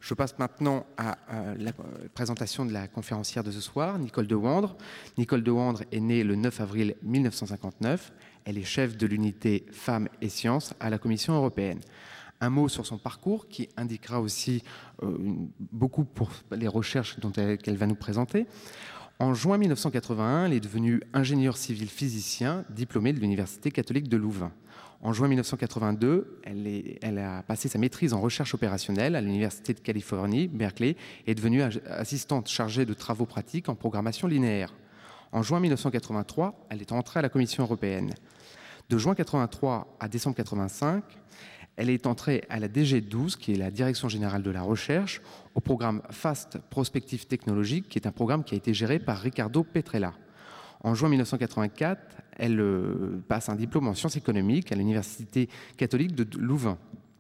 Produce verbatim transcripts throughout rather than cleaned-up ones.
Je passe maintenant à, à la présentation de la conférencière de ce soir, Nicole de Wandre. Nicole de Wandre est née le neuf avril mille neuf cent cinquante-neuf. Elle est chef de l'unité Femmes et Sciences à la Commission européenne. Un mot sur son parcours qui indiquera aussi euh, beaucoup pour les recherches dont elle, qu'elle va nous présenter. En juin mille neuf cent quatre-vingt-un, elle est devenue ingénieure civil physicien diplômée de l'Université catholique de Louvain. En juin mille neuf cent quatre-vingt-deux, elle, est, elle a passé sa maîtrise en recherche opérationnelle à l'Université de Californie, Berkeley, et est devenue assistante chargée de travaux pratiques en programmation linéaire. En juin mille neuf cent quatre-vingt-trois, elle est entrée à la Commission européenne. De juin quatre-vingt-trois à décembre quatre-vingt-cinq, elle est entrée à la D G douze, qui est la Direction générale de la recherche, au programme FAST Prospective Technologique, qui est un programme qui a été géré par Ricardo Petrella. En juin mille neuf cent quatre-vingt-quatre, elle euh, passe un diplôme en sciences économiques à l'Université catholique de Louvain.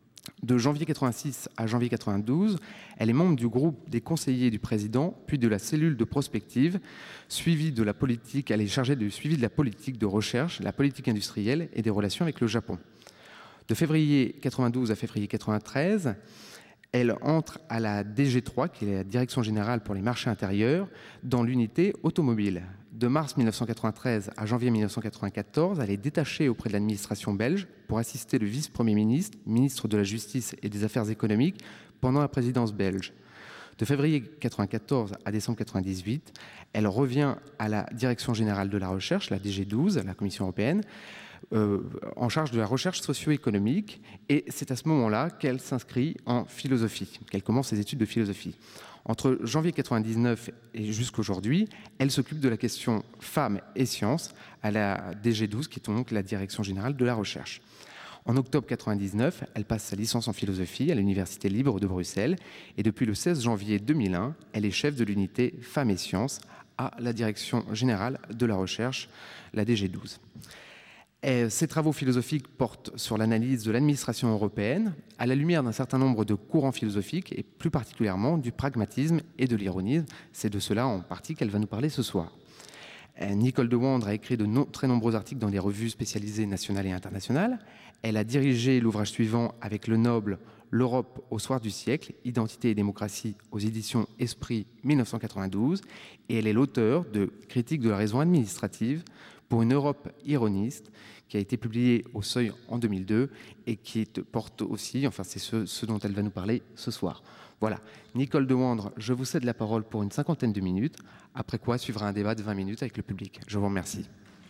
De janvier quatre-vingt-six à janvier quatre-vingt-douze, elle est membre du groupe des conseillers du président, puis de la cellule de prospective, suivi de la politique, elle est chargée du suivi de la politique de recherche, la politique industrielle et des relations avec le Japon. De février quatre-vingt-douze à février quatre-vingt-treize, elle entre à la D G trois, qui est la Direction générale pour les marchés intérieurs, dans l'unité automobile. De mars mille neuf cent quatre-vingt-treize à janvier mille neuf cent quatre-vingt-quatorze, elle est détachée auprès de l'administration belge pour assister le vice-premier ministre, ministre de la Justice et des Affaires économiques, pendant la présidence belge. De février quatre-vingt-quatorze à décembre quatre-vingt-dix-huit, elle revient à la Direction générale de la recherche, la D G douze, la Commission européenne, euh, en charge de la recherche socio-économique, et c'est à ce moment-là qu'elle s'inscrit en philosophie, qu'elle commence ses études de philosophie. Entre janvier quatre-vingt-dix-neuf et jusqu'aujourd'hui, elle s'occupe de la question femmes et sciences à la D G douze, qui est donc la Direction générale de la recherche. En octobre quatre-vingt-dix-neuf, elle passe sa licence en philosophie à l'Université libre de Bruxelles et depuis le seize janvier deux mille un, elle est chef de l'unité Femmes et Sciences à la Direction générale de la recherche, la D G douze. Et ses travaux philosophiques portent sur l'analyse de l'administration européenne à la lumière d'un certain nombre de courants philosophiques et plus particulièrement du pragmatisme et de l'ironisme. C'est de cela en partie qu'elle va nous parler ce soir. Nicole de Wandre a écrit de no- très nombreux articles dans des revues spécialisées nationales et internationales. Elle a dirigé l'ouvrage suivant avec le Noble, L'Europe au soir du siècle, Identité et démocratie aux éditions Esprit mille neuf cent quatre-vingt-douze. Et elle est l'auteur de Critique de la raison administrative pour une Europe ironiste, qui a été publié au Seuil en deux mille deux et qui porte aussi, enfin c'est ce, ce dont elle va nous parler ce soir. Voilà, Nicole de Wandre, je vous cède la parole pour une cinquantaine de minutes, après quoi suivra un débat de vingt minutes avec le public. Je vous remercie.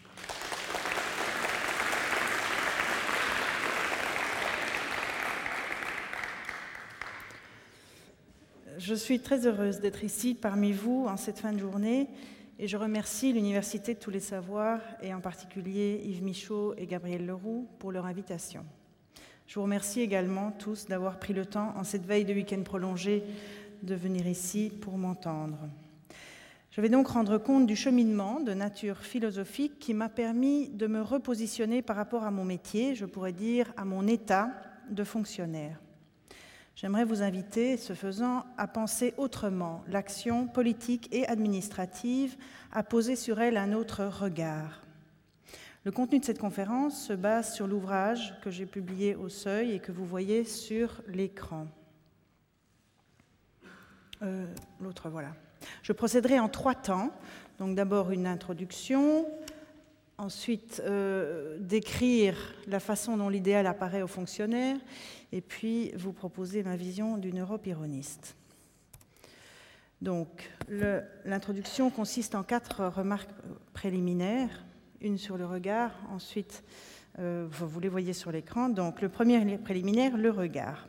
Je suis très heureuse d'être ici parmi vous en cette fin de journée et je remercie l'Université de tous les savoirs et en particulier Yves Michaud et Gabriel Leroux pour leur invitation. Je vous remercie également tous d'avoir pris le temps en cette veille de week-end prolongé de venir ici pour m'entendre. Je vais donc rendre compte du cheminement de nature philosophique qui m'a permis de me repositionner par rapport à mon métier, je pourrais dire à mon état de fonctionnaire. J'aimerais vous inviter, ce faisant, à penser autrement l'action politique et administrative, à poser sur elle un autre regard. Le contenu de cette conférence se base sur l'ouvrage que j'ai publié au Seuil et que vous voyez sur l'écran. Euh, l'autre, voilà. Je procéderai en trois temps. Donc d'abord une introduction, ensuite euh, décrire la façon dont l'idéal apparaît aux fonctionnaires, et puis vous proposer ma vision d'une Europe ironiste. Donc le, l'introduction consiste en quatre remarques préliminaires, une sur le regard, ensuite euh, vous les voyez sur l'écran. Donc le premier préliminaire, le regard.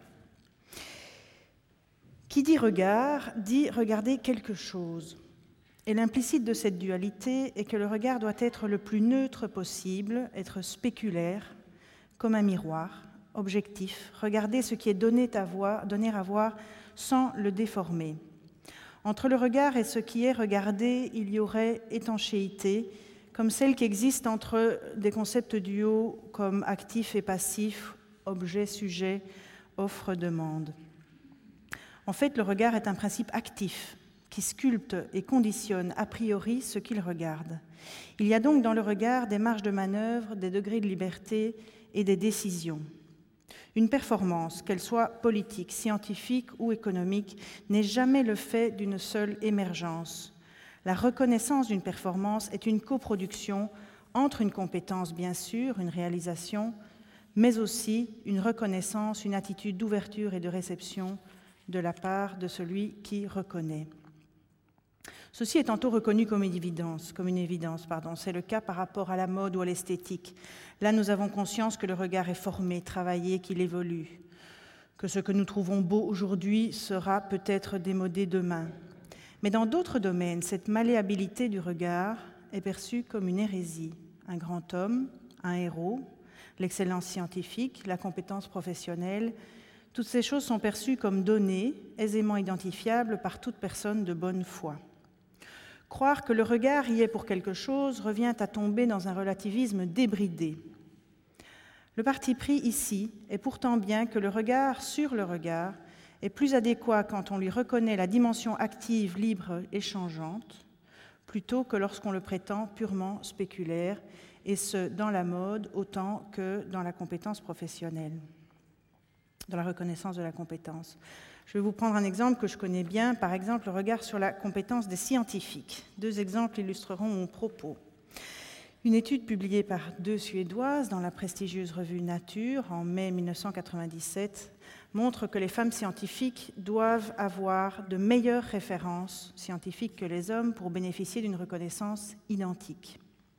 Qui dit regard, dit regarder quelque chose. Et l'implicite de cette dualité est que le regard doit être le plus neutre possible, être spéculaire, comme un miroir, objectif, regarder ce qui est donné à voir, donné à voir sans le déformer. Entre le regard et ce qui est regardé, il y aurait étanchéité, comme celle qui existe entre des concepts duaux comme actif et passif, objet, sujet, offre, demande. En fait, le regard est un principe actif qui sculpte et conditionne a priori ce qu'il regarde. Il y a donc dans le regard des marges de manœuvre, des degrés de liberté et des décisions. Une performance, qu'elle soit politique, scientifique ou économique, n'est jamais le fait d'une seule émergence. La reconnaissance d'une performance est une coproduction entre une compétence, bien sûr, une réalisation, mais aussi une reconnaissance, une attitude d'ouverture et de réception de la part de celui qui reconnaît. Ceci est tantôt reconnu comme une évidence, comme une évidence, pardon. C'est le cas par rapport à la mode ou à l'esthétique. Là, nous avons conscience que le regard est formé, travaillé, qu'il évolue, que ce que nous trouvons beau aujourd'hui sera peut-être démodé demain. Mais dans d'autres domaines, cette malléabilité du regard est perçue comme une hérésie. Un grand homme, un héros, l'excellence scientifique, la compétence professionnelle, toutes ces choses sont perçues comme données, aisément identifiables par toute personne de bonne foi. Croire que le regard y est pour quelque chose revient à tomber dans un relativisme débridé. Le parti pris ici est pourtant bien que le regard sur le regard est plus adéquat quand on lui reconnaît la dimension active, libre et changeante, plutôt que lorsqu'on le prétend purement spéculaire, et ce, dans la mode autant que dans la compétence professionnelle, dans la reconnaissance de la compétence. Je vais vous prendre un exemple que je connais bien, par exemple le regard sur la compétence des scientifiques. Deux exemples illustreront mon propos. Une étude publiée par deux Suédoises dans la prestigieuse revue Nature en mai mille neuf cent quatre-vingt-dix-sept montre que les femmes scientifiques doivent avoir de meilleures références scientifiques que les hommes pour bénéficier d'une reconnaissance identique.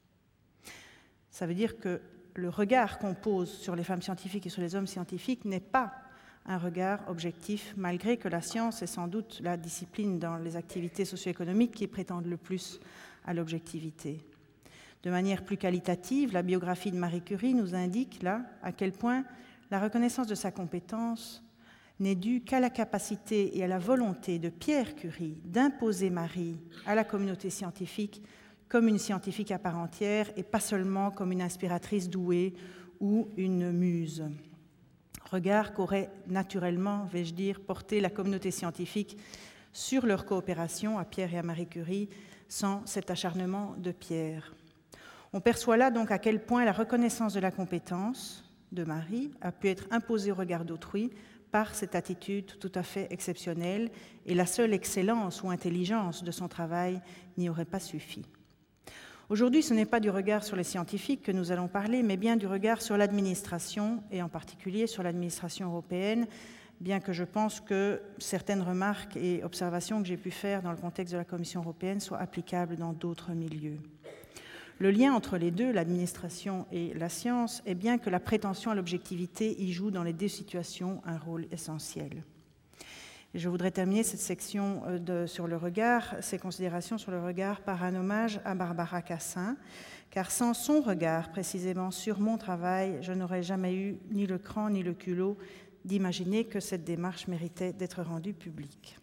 Ça veut dire que le regard qu'on pose sur les femmes scientifiques et sur les hommes scientifiques n'est pas un regard objectif, malgré que la science est sans doute la discipline dans les activités socio-économiques qui prétendent le plus à l'objectivité. De manière plus qualitative, la biographie de Marie Curie nous indique là à quel point la reconnaissance de sa compétence n'est due qu'à la capacité et à la volonté de Pierre Curie d'imposer Marie à la communauté scientifique comme une scientifique à part entière et pas seulement comme une inspiratrice douée ou une muse. Regard qu'aurait naturellement, vais-je dire, porté la communauté scientifique sur leur coopération à Pierre et à Marie Curie sans cet acharnement de Pierre. On perçoit là donc à quel point la reconnaissance de la compétence de Marie a pu être imposée au regard d'autrui par cette attitude tout à fait exceptionnelle, et la seule excellence ou intelligence de son travail n'y aurait pas suffi. Aujourd'hui, ce n'est pas du regard sur les scientifiques que nous allons parler, mais bien du regard sur l'administration, et en particulier sur l'administration européenne, bien que je pense que certaines remarques et observations que j'ai pu faire dans le contexte de la Commission européenne soient applicables dans d'autres milieux. Le lien entre les deux, l'administration et la science, est bien que la prétention à l'objectivité y joue dans les deux situations un rôle essentiel. Et je voudrais terminer cette section de, sur le regard, ces considérations sur le regard, par un hommage à Barbara Cassin, car sans son regard précisément sur mon travail, je n'aurais jamais eu ni le cran ni le culot d'imaginer que cette démarche méritait d'être rendue publique.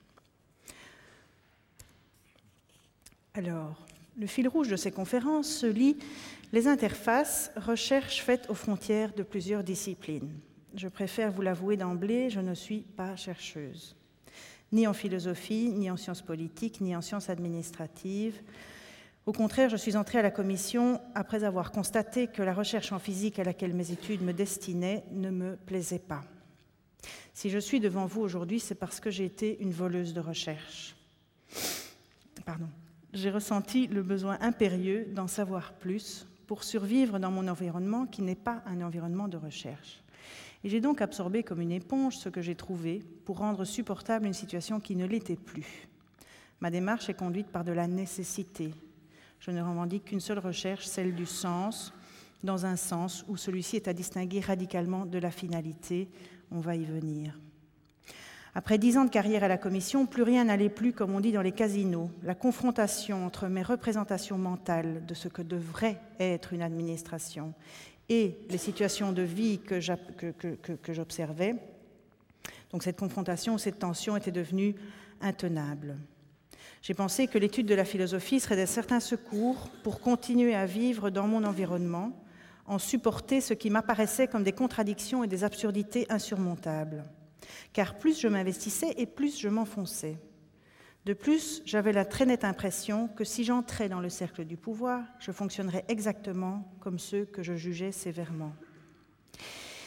Alors, le fil rouge de ces conférences se lit « Les interfaces, recherches faites aux frontières de plusieurs disciplines ». Je préfère vous l'avouer d'emblée, je ne suis pas chercheuse. Ni en philosophie, ni en sciences politiques, ni en sciences administratives. Au contraire, je suis entrée à la commission après avoir constaté que la recherche en physique à laquelle mes études me destinaient ne me plaisait pas. Si je suis devant vous aujourd'hui, c'est parce que j'ai été une voleuse de recherche. Pardon. J'ai ressenti le besoin impérieux d'en savoir plus pour survivre dans mon environnement qui n'est pas un environnement de recherche. Et j'ai donc absorbé comme une éponge ce que j'ai trouvé pour rendre supportable une situation qui ne l'était plus. Ma démarche est conduite par de la nécessité. Je ne revendique qu'une seule recherche, celle du sens, dans un sens où celui-ci est à distinguer radicalement de la finalité. On va y venir. Après dix ans de carrière à la Commission, plus rien n'allait plus, comme on dit dans les casinos. La confrontation entre mes représentations mentales de ce que devrait être une administration et les situations de vie que, que, que, que j'observais, donc cette confrontation, cette tension était devenue intenable. J'ai pensé que l'étude de la philosophie serait d'un certain secours pour continuer à vivre dans mon environnement, en supporter ce qui m'apparaissait comme des contradictions et des absurdités insurmontables. Car plus je m'investissais et plus je m'enfonçais. De plus, j'avais la très nette impression que si j'entrais dans le cercle du pouvoir, je fonctionnerais exactement comme ceux que je jugeais sévèrement.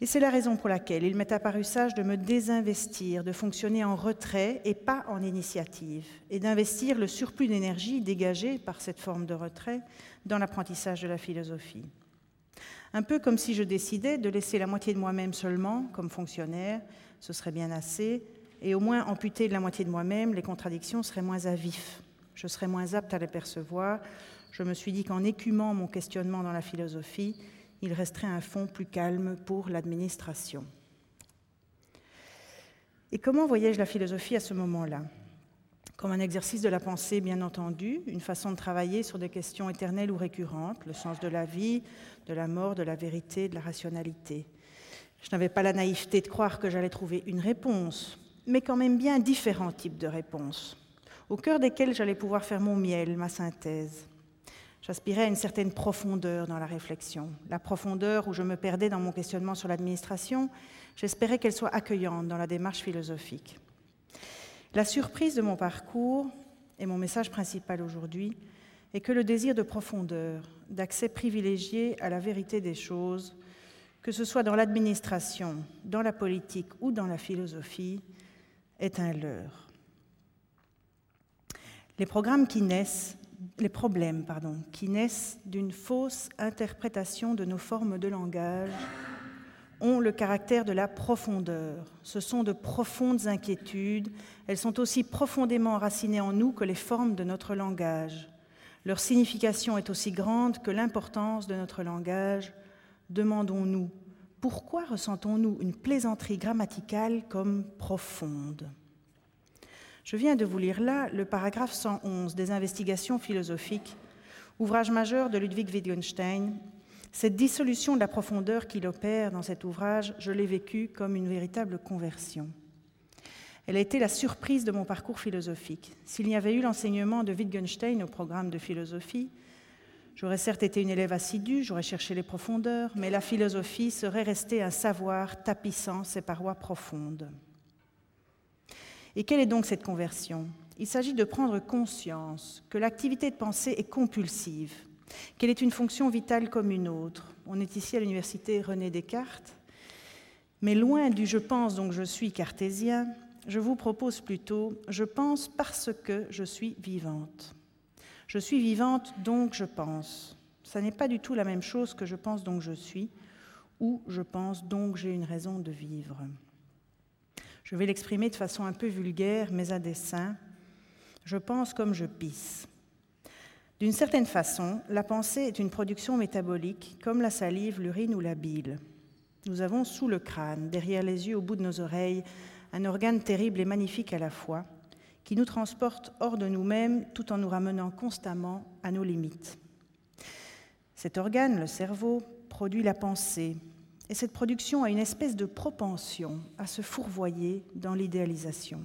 Et c'est la raison pour laquelle il m'est apparu sage de me désinvestir, de fonctionner en retrait et pas en initiative, et d'investir le surplus d'énergie dégagé par cette forme de retrait dans l'apprentissage de la philosophie. Un peu comme si je décidais de laisser la moitié de moi-même seulement comme fonctionnaire, ce serait bien assez, et au moins amputé de la moitié de moi-même, les contradictions seraient moins à vif, je serais moins apte à les percevoir. Je me suis dit qu'en écumant mon questionnement dans la philosophie, il resterait un fond plus calme pour l'administration. Et comment voyais-je la philosophie à ce moment-là ? Comme un exercice de la pensée, bien entendu, une façon de travailler sur des questions éternelles ou récurrentes, le sens de la vie, de la mort, de la vérité, de la rationalité. Je n'avais pas la naïveté de croire que j'allais trouver une réponse, mais quand même bien différents types de réponses, au cœur desquelles j'allais pouvoir faire mon miel, ma synthèse. J'aspirais à une certaine profondeur dans la réflexion. La profondeur où je me perdais dans mon questionnement sur l'administration, j'espérais qu'elle soit accueillante dans la démarche philosophique. La surprise de mon parcours, et mon message principal aujourd'hui, est que le désir de profondeur, d'accès privilégié à la vérité des choses, que ce soit dans l'administration, dans la politique ou dans la philosophie, est un leurre. Les programmes qui naissent Les problèmes pardon, qui naissent d'une fausse interprétation de nos formes de langage ont le caractère de la profondeur. Ce sont de profondes inquiétudes. Elles sont aussi profondément enracinées en nous que les formes de notre langage. Leur signification est aussi grande que l'importance de notre langage. Demandons-nous, pourquoi ressentons-nous une plaisanterie grammaticale comme profonde ? Je viens de vous lire là le paragraphe cent onze des Investigations philosophiques, ouvrage majeur de Ludwig Wittgenstein. Cette dissolution de la profondeur qu'il opère dans cet ouvrage, je l'ai vécue comme une véritable conversion. Elle a été la surprise de mon parcours philosophique. S'il y avait eu l'enseignement de Wittgenstein au programme de philosophie, j'aurais certes été une élève assidue, j'aurais cherché les profondeurs, mais la philosophie serait restée un savoir tapissant ses parois profondes. Et quelle est donc cette conversion ? Il s'agit de prendre conscience que l'activité de pensée est compulsive, qu'elle est une fonction vitale comme une autre. On est ici à l'université René Descartes, mais loin du « je pense donc je suis » cartésien, je vous propose plutôt « je pense parce que je suis vivante ». Je suis vivante donc je pense. Ça n'est pas du tout la même chose que « je pense donc je suis » ou « je pense donc j'ai une raison de vivre ». Je vais l'exprimer de façon un peu vulgaire, mais à dessein. Je pense comme je pisse. D'une certaine façon, la pensée est une production métabolique, comme la salive, l'urine ou la bile. Nous avons sous le crâne, derrière les yeux, au bout de nos oreilles, un organe terrible et magnifique à la fois, qui nous transporte hors de nous-mêmes tout en nous ramenant constamment à nos limites. Cet organe, le cerveau, produit la pensée. Et cette production a une espèce de propension à se fourvoyer dans l'idéalisation.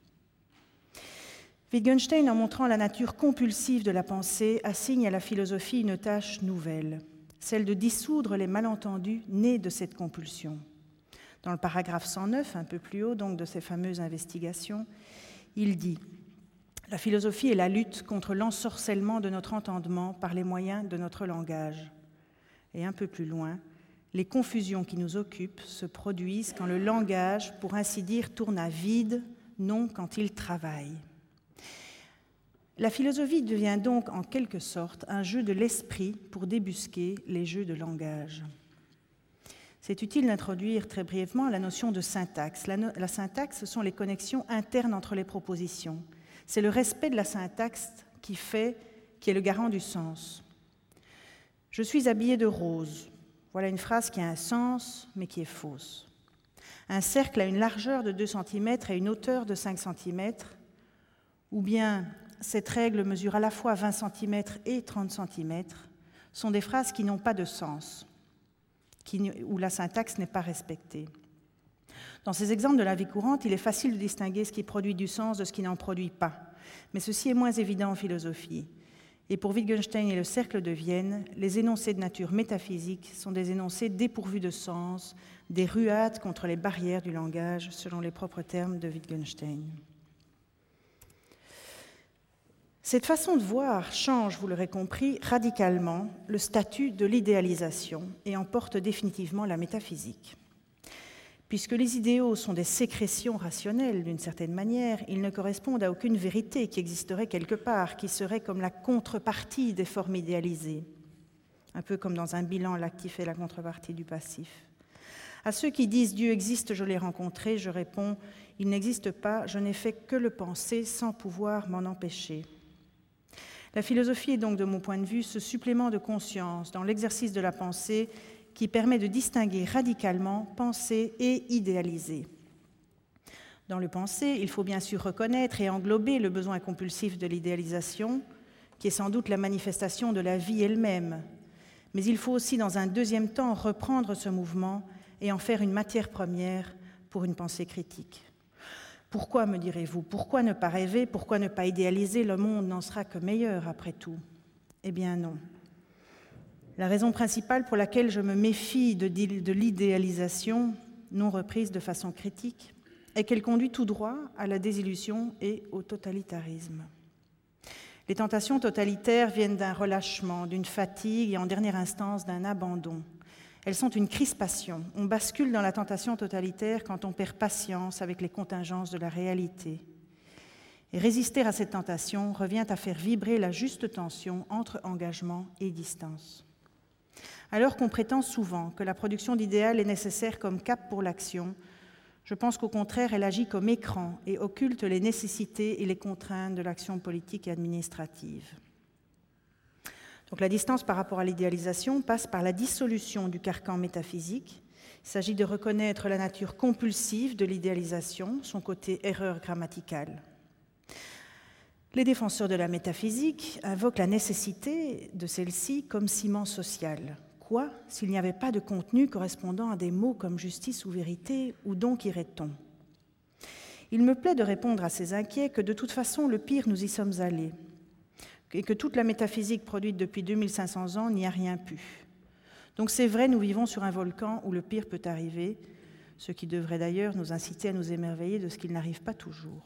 Wittgenstein, en montrant la nature compulsive de la pensée, assigne à la philosophie une tâche nouvelle, celle de dissoudre les malentendus nés de cette compulsion. Dans le paragraphe cent neuf, un peu plus haut donc de ces fameuses investigations, il dit « La philosophie est la lutte contre l'ensorcellement de notre entendement par les moyens de notre langage. » Et un peu plus loin, les confusions qui nous occupent se produisent quand le langage, pour ainsi dire, tourne à vide, non quand il travaille. La philosophie devient donc en quelque sorte un jeu de l'esprit pour débusquer les jeux de langage. C'est utile d'introduire très brièvement la notion de syntaxe. La, no- la syntaxe, ce sont les connexions internes entre les propositions. C'est le respect de la syntaxe qui fait, qui est le garant du sens. Je suis habillée de rose. Voilà une phrase qui a un sens, mais qui est fausse. Un cercle a une largeur de deux centimètres et une hauteur de cinq centimètres, ou bien cette règle mesure à la fois vingt centimètres et trente centimètres, sont des phrases qui n'ont pas de sens, qui, où la syntaxe n'est pas respectée. Dans ces exemples de la vie courante, il est facile de distinguer ce qui produit du sens de ce qui n'en produit pas, mais ceci est moins évident en philosophie. Et pour Wittgenstein et le Cercle de Vienne, les énoncés de nature métaphysique sont des énoncés dépourvus de sens, des ruades contre les barrières du langage, selon les propres termes de Wittgenstein. Cette façon de voir change, vous l'aurez compris, radicalement le statut de l'idéalisation et emporte définitivement la métaphysique. Puisque les idéaux sont des sécrétions rationnelles d'une certaine manière, ils ne correspondent à aucune vérité qui existerait quelque part, qui serait comme la contrepartie des formes idéalisées, un peu comme dans un bilan, l'actif est la contrepartie du passif. À ceux qui disent « Dieu existe, je l'ai rencontré », je réponds « Il n'existe pas, je n'ai fait que le penser sans pouvoir m'en empêcher ». La philosophie est donc, de mon point de vue, ce supplément de conscience dans l'exercice de la pensée qui permet de distinguer radicalement penser et idéaliser. Dans le penser, il faut bien sûr reconnaître et englober le besoin compulsif de l'idéalisation, qui est sans doute la manifestation de la vie elle-même. Mais il faut aussi, dans un deuxième temps, reprendre ce mouvement et en faire une matière première pour une pensée critique. Pourquoi, me direz-vous, pourquoi ne pas rêver, pourquoi ne pas idéaliser? Le monde n'en sera que meilleur après tout. Eh bien non. La raison principale pour laquelle je me méfie de, de l'idéalisation non reprise de façon critique est qu'elle conduit tout droit à la désillusion et au totalitarisme. Les tentations totalitaires viennent d'un relâchement, d'une fatigue et en dernière instance d'un abandon. Elles sont une crispation. On bascule dans la tentation totalitaire quand on perd patience avec les contingences de la réalité. Et résister à cette tentation revient à faire vibrer la juste tension entre engagement et distance. Alors qu'on prétend souvent que la production d'idéal est nécessaire comme cap pour l'action, je pense qu'au contraire, elle agit comme écran et occulte les nécessités et les contraintes de l'action politique et administrative. Donc la distance par rapport à l'idéalisation passe par la dissolution du carcan métaphysique. Il s'agit de reconnaître la nature compulsive de l'idéalisation, son côté erreur grammaticale. Les défenseurs de la métaphysique invoquent la nécessité de celle-ci comme ciment social. Quoi s'il n'y avait pas de contenu correspondant à des mots comme justice ou vérité, où donc irait-on? Il me plaît de répondre à ces inquiets que de toute façon le pire nous y sommes allés, et que toute la métaphysique produite depuis deux mille cinq cents ans n'y a rien pu. Donc c'est vrai, nous vivons sur un volcan où le pire peut arriver, ce qui devrait d'ailleurs nous inciter à nous émerveiller de ce qu'il n'arrive pas toujours.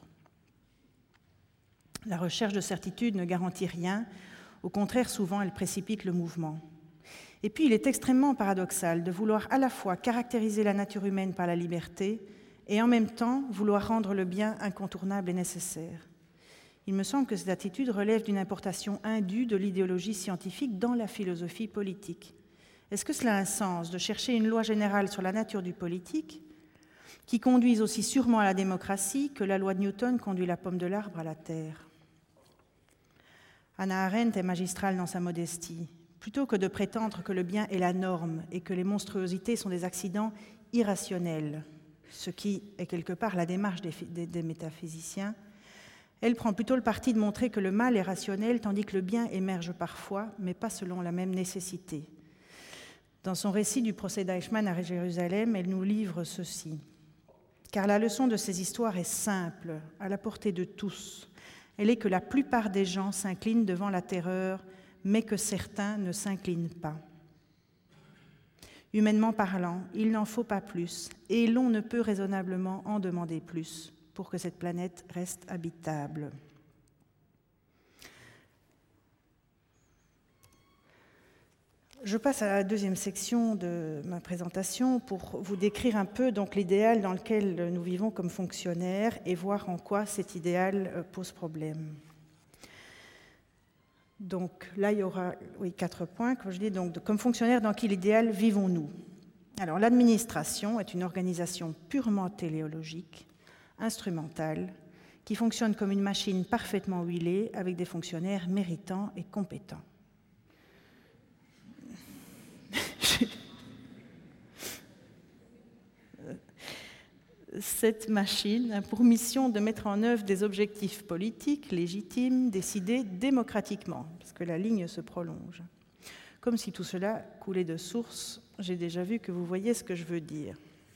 La recherche de certitude ne garantit rien, au contraire, souvent elle précipite le mouvement. Et puis il est extrêmement paradoxal de vouloir à la fois caractériser la nature humaine par la liberté et en même temps vouloir rendre le bien incontournable et nécessaire. Il me semble que cette attitude relève d'une importation indue de l'idéologie scientifique dans la philosophie politique. Est-ce que cela a un sens de chercher une loi générale sur la nature du politique qui conduise aussi sûrement à la démocratie que la loi de Newton conduit la pomme de l'arbre à la terre? Hannah Arendt est magistrale dans sa modestie. Plutôt que de prétendre que le bien est la norme et que les monstruosités sont des accidents irrationnels, ce qui est quelque part la démarche des, des, des métaphysiciens, elle prend plutôt le parti de montrer que le mal est rationnel tandis que le bien émerge parfois, mais pas selon la même nécessité. Dans son récit du procès d'Eichmann à Jérusalem, elle nous livre ceci. « Car la leçon de ces histoires est simple, à la portée de tous. Elle est que la plupart des gens s'inclinent devant la terreur, mais que certains ne s'inclinent pas. Humainement parlant, il n'en faut pas plus, et l'on ne peut raisonnablement en demander plus pour que cette planète reste habitable. » Je passe à la deuxième section de ma présentation pour vous décrire un peu donc l'idéal dans lequel nous vivons comme fonctionnaires et voir en quoi cet idéal pose problème. Donc là, il y aura oui, quatre points, comme je dis. Donc, comme fonctionnaire, dans quel idéal vivons-nous? Alors, l'administration est une organisation purement téléologique, instrumentale, qui fonctionne comme une machine parfaitement huilée avec des fonctionnaires méritants et compétents. Cette machine a pour mission de mettre en œuvre des objectifs politiques légitimes décidés démocratiquement, parce que la ligne se prolonge. Comme si tout cela coulait de source, j'ai déjà vu que vous voyez ce que je veux dire.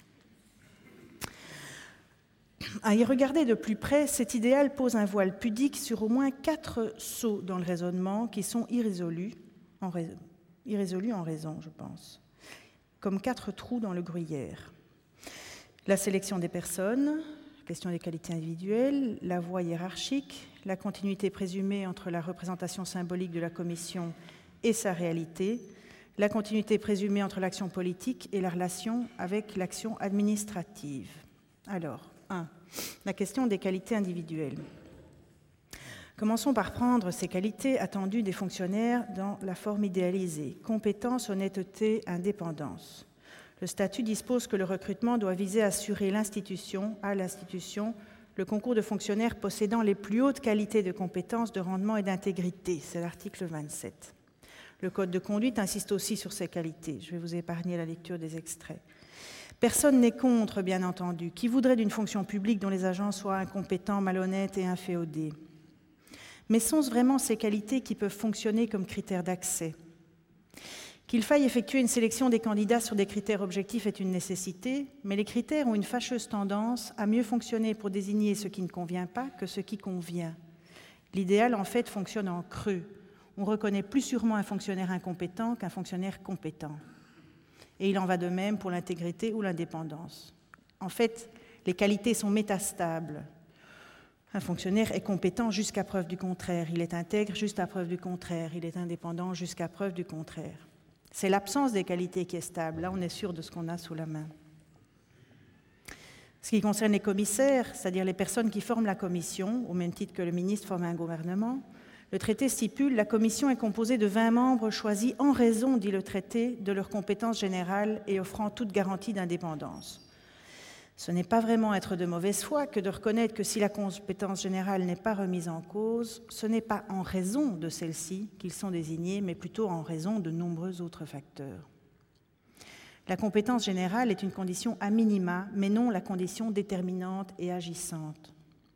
À y regarder de plus près, cet idéal pose un voile pudique sur au moins quatre sauts dans le raisonnement qui sont irrésolus en raison, irrésolus en raison, je pense, comme quatre trous dans le gruyère. La sélection des personnes, la question des qualités individuelles, la voie hiérarchique, la continuité présumée entre la représentation symbolique de la commission et sa réalité, la continuité présumée entre l'action politique et la relation avec l'action administrative. Alors, un. La question des qualités individuelles. Commençons par prendre ces qualités attendues des fonctionnaires dans la forme idéalisée. Compétence, honnêteté, indépendance. Le statut dispose que le recrutement doit viser à assurer l'institution, à l'institution, le concours de fonctionnaires possédant les plus hautes qualités de compétences, de rendement et d'intégrité. C'est l'article vingt-sept. Le Code de conduite insiste aussi sur ces qualités. Je vais vous épargner la lecture des extraits. Personne n'est contre, bien entendu. Qui voudrait d'une fonction publique dont les agents soient incompétents, malhonnêtes et inféodés ? Mais sont-ce vraiment ces qualités qui peuvent fonctionner comme critères d'accès ? Qu'il faille effectuer une sélection des candidats sur des critères objectifs est une nécessité, mais les critères ont une fâcheuse tendance à mieux fonctionner pour désigner ce qui ne convient pas que ce qui convient. L'idéal, en fait, fonctionne en creux. On reconnaît plus sûrement un fonctionnaire incompétent qu'un fonctionnaire compétent. Et il en va de même pour l'intégrité ou l'indépendance. En fait, les qualités sont métastables. Un fonctionnaire est compétent jusqu'à preuve du contraire. Il est intègre jusqu'à preuve du contraire. Il est indépendant jusqu'à preuve du contraire. C'est l'absence des qualités qui est stable. Là, on est sûr de ce qu'on a sous la main. Ce qui concerne les commissaires, c'est-à-dire les personnes qui forment la commission, au même titre que le ministre forme un gouvernement, le traité stipule que la commission est composée de vingt membres choisis en raison, dit le traité, de leurs compétences générales et offrant toute garantie d'indépendance. Ce n'est pas vraiment être de mauvaise foi que de reconnaître que si la compétence générale n'est pas remise en cause, ce n'est pas en raison de celle-ci qu'ils sont désignés, mais plutôt en raison de nombreux autres facteurs. La compétence générale est une condition a minima, mais non la condition déterminante et agissante.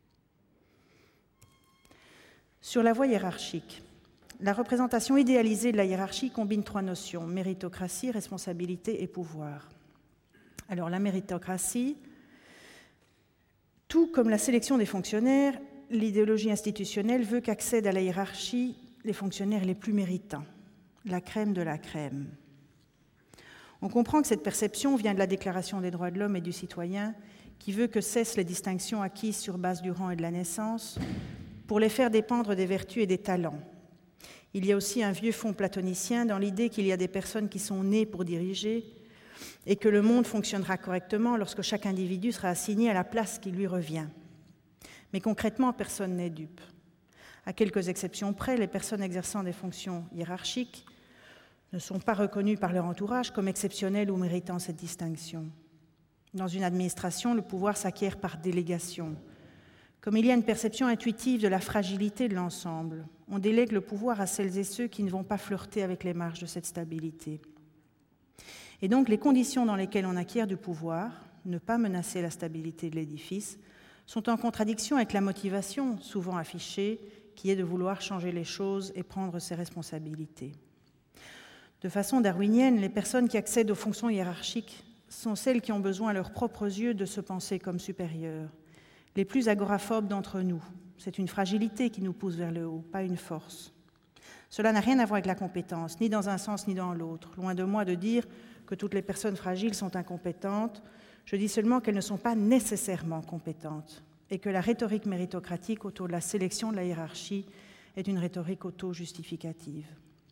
Sur la voie hiérarchique, la représentation idéalisée de la hiérarchie combine trois notions, méritocratie, responsabilité et pouvoir. Alors la méritocratie, tout comme la sélection des fonctionnaires, l'idéologie institutionnelle veut qu'accèdent à la hiérarchie les fonctionnaires les plus méritants, la crème de la crème. On comprend que cette perception vient de la Déclaration des droits de l'homme et du citoyen, qui veut que cessent les distinctions acquises sur base du rang et de la naissance, pour les faire dépendre des vertus et des talents. Il y a aussi un vieux fond platonicien dans l'idée qu'il y a des personnes qui sont nées pour diriger, et que le monde fonctionnera correctement lorsque chaque individu sera assigné à la place qui lui revient. Mais concrètement, personne n'est dupe. À quelques exceptions près, les personnes exerçant des fonctions hiérarchiques ne sont pas reconnues par leur entourage comme exceptionnelles ou méritant cette distinction. Dans une administration, le pouvoir s'acquiert par délégation. Comme il y a une perception intuitive de la fragilité de l'ensemble, on délègue le pouvoir à celles et ceux qui ne vont pas flirter avec les marges de cette stabilité. Et donc, les conditions dans lesquelles on acquiert du pouvoir, ne pas menacer la stabilité de l'édifice, sont en contradiction avec la motivation souvent affichée, qui est de vouloir changer les choses et prendre ses responsabilités. De façon darwinienne, les personnes qui accèdent aux fonctions hiérarchiques sont celles qui ont besoin à leurs propres yeux de se penser comme supérieures. Les plus agoraphobes d'entre nous, c'est une fragilité qui nous pousse vers le haut, pas une force. Cela n'a rien à voir avec la compétence, ni dans un sens ni dans l'autre. Loin de moi de dire que toutes les personnes fragiles sont incompétentes, je dis seulement qu'elles ne sont pas nécessairement compétentes et que la rhétorique méritocratique autour de la sélection de la hiérarchie est une rhétorique auto-justificative.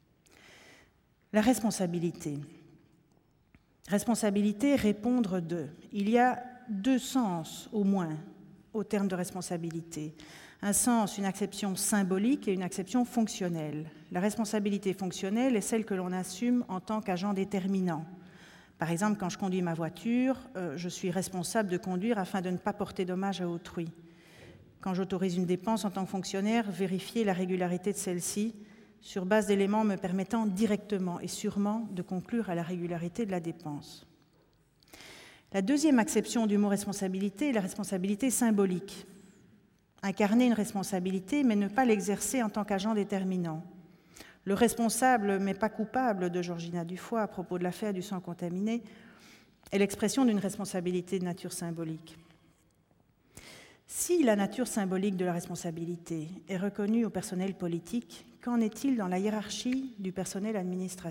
La responsabilité. Responsabilité, répondre de. Il y a deux sens, au moins, au terme de responsabilité. Un sens, une acception symbolique et une acception fonctionnelle. La responsabilité fonctionnelle est celle que l'on assume en tant qu'agent déterminant. Par exemple, quand je conduis ma voiture, euh, je suis responsable de conduire afin de ne pas porter dommage à autrui. Quand j'autorise une dépense en tant que fonctionnaire, vérifier la régularité de celle-ci sur base d'éléments me permettant directement et sûrement de conclure à la régularité de la dépense. La deuxième acception du mot responsabilité est la responsabilité symbolique. Incarner une responsabilité, mais ne pas l'exercer en tant qu'agent déterminant. Le responsable, mais pas coupable, de Georgina Dufoy à propos de l'affaire du sang contaminé est l'expression d'une responsabilité de nature symbolique. Si la nature symbolique de la responsabilité est reconnue au personnel politique, qu'en est-il dans la hiérarchie du personnel administratif ?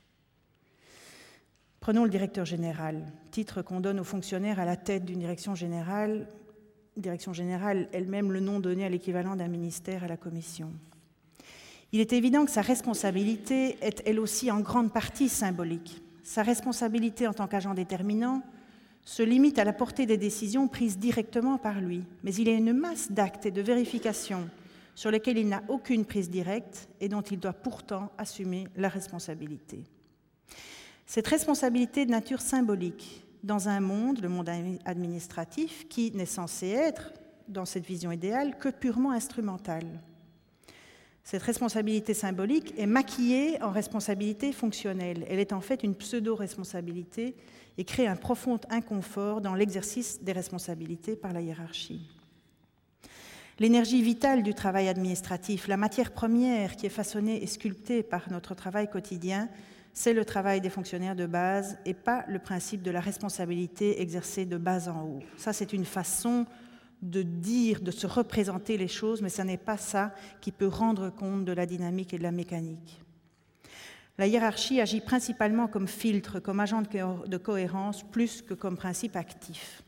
Prenons le directeur général, titre qu'on donne aux fonctionnaires à la tête d'une direction générale, direction générale elle-même le nom donné à l'équivalent d'un ministère à la commission. Il est évident que sa responsabilité est elle aussi en grande partie symbolique. Sa responsabilité en tant qu'agent déterminant se limite à la portée des décisions prises directement par lui, mais il y a une masse d'actes et de vérifications sur lesquels il n'a aucune prise directe et dont il doit pourtant assumer la responsabilité. Cette responsabilité de nature symbolique, dans un monde, le monde administratif, qui n'est censé être, dans cette vision idéale, que purement instrumentale. Cette responsabilité symbolique est maquillée en responsabilité fonctionnelle. Elle est en fait une pseudo-responsabilité et crée un profond inconfort dans l'exercice des responsabilités par la hiérarchie. L'énergie vitale du travail administratif, la matière première qui est façonnée et sculptée par notre travail quotidien, c'est le travail des fonctionnaires de base et pas le principe de la responsabilité exercée de bas en haut. Ça, c'est une façon de dire, de se représenter les choses, mais ce n'est pas ça qui peut rendre compte de la dynamique et de la mécanique. La hiérarchie agit principalement comme filtre, comme agent de cohérence, plus que comme principe actif.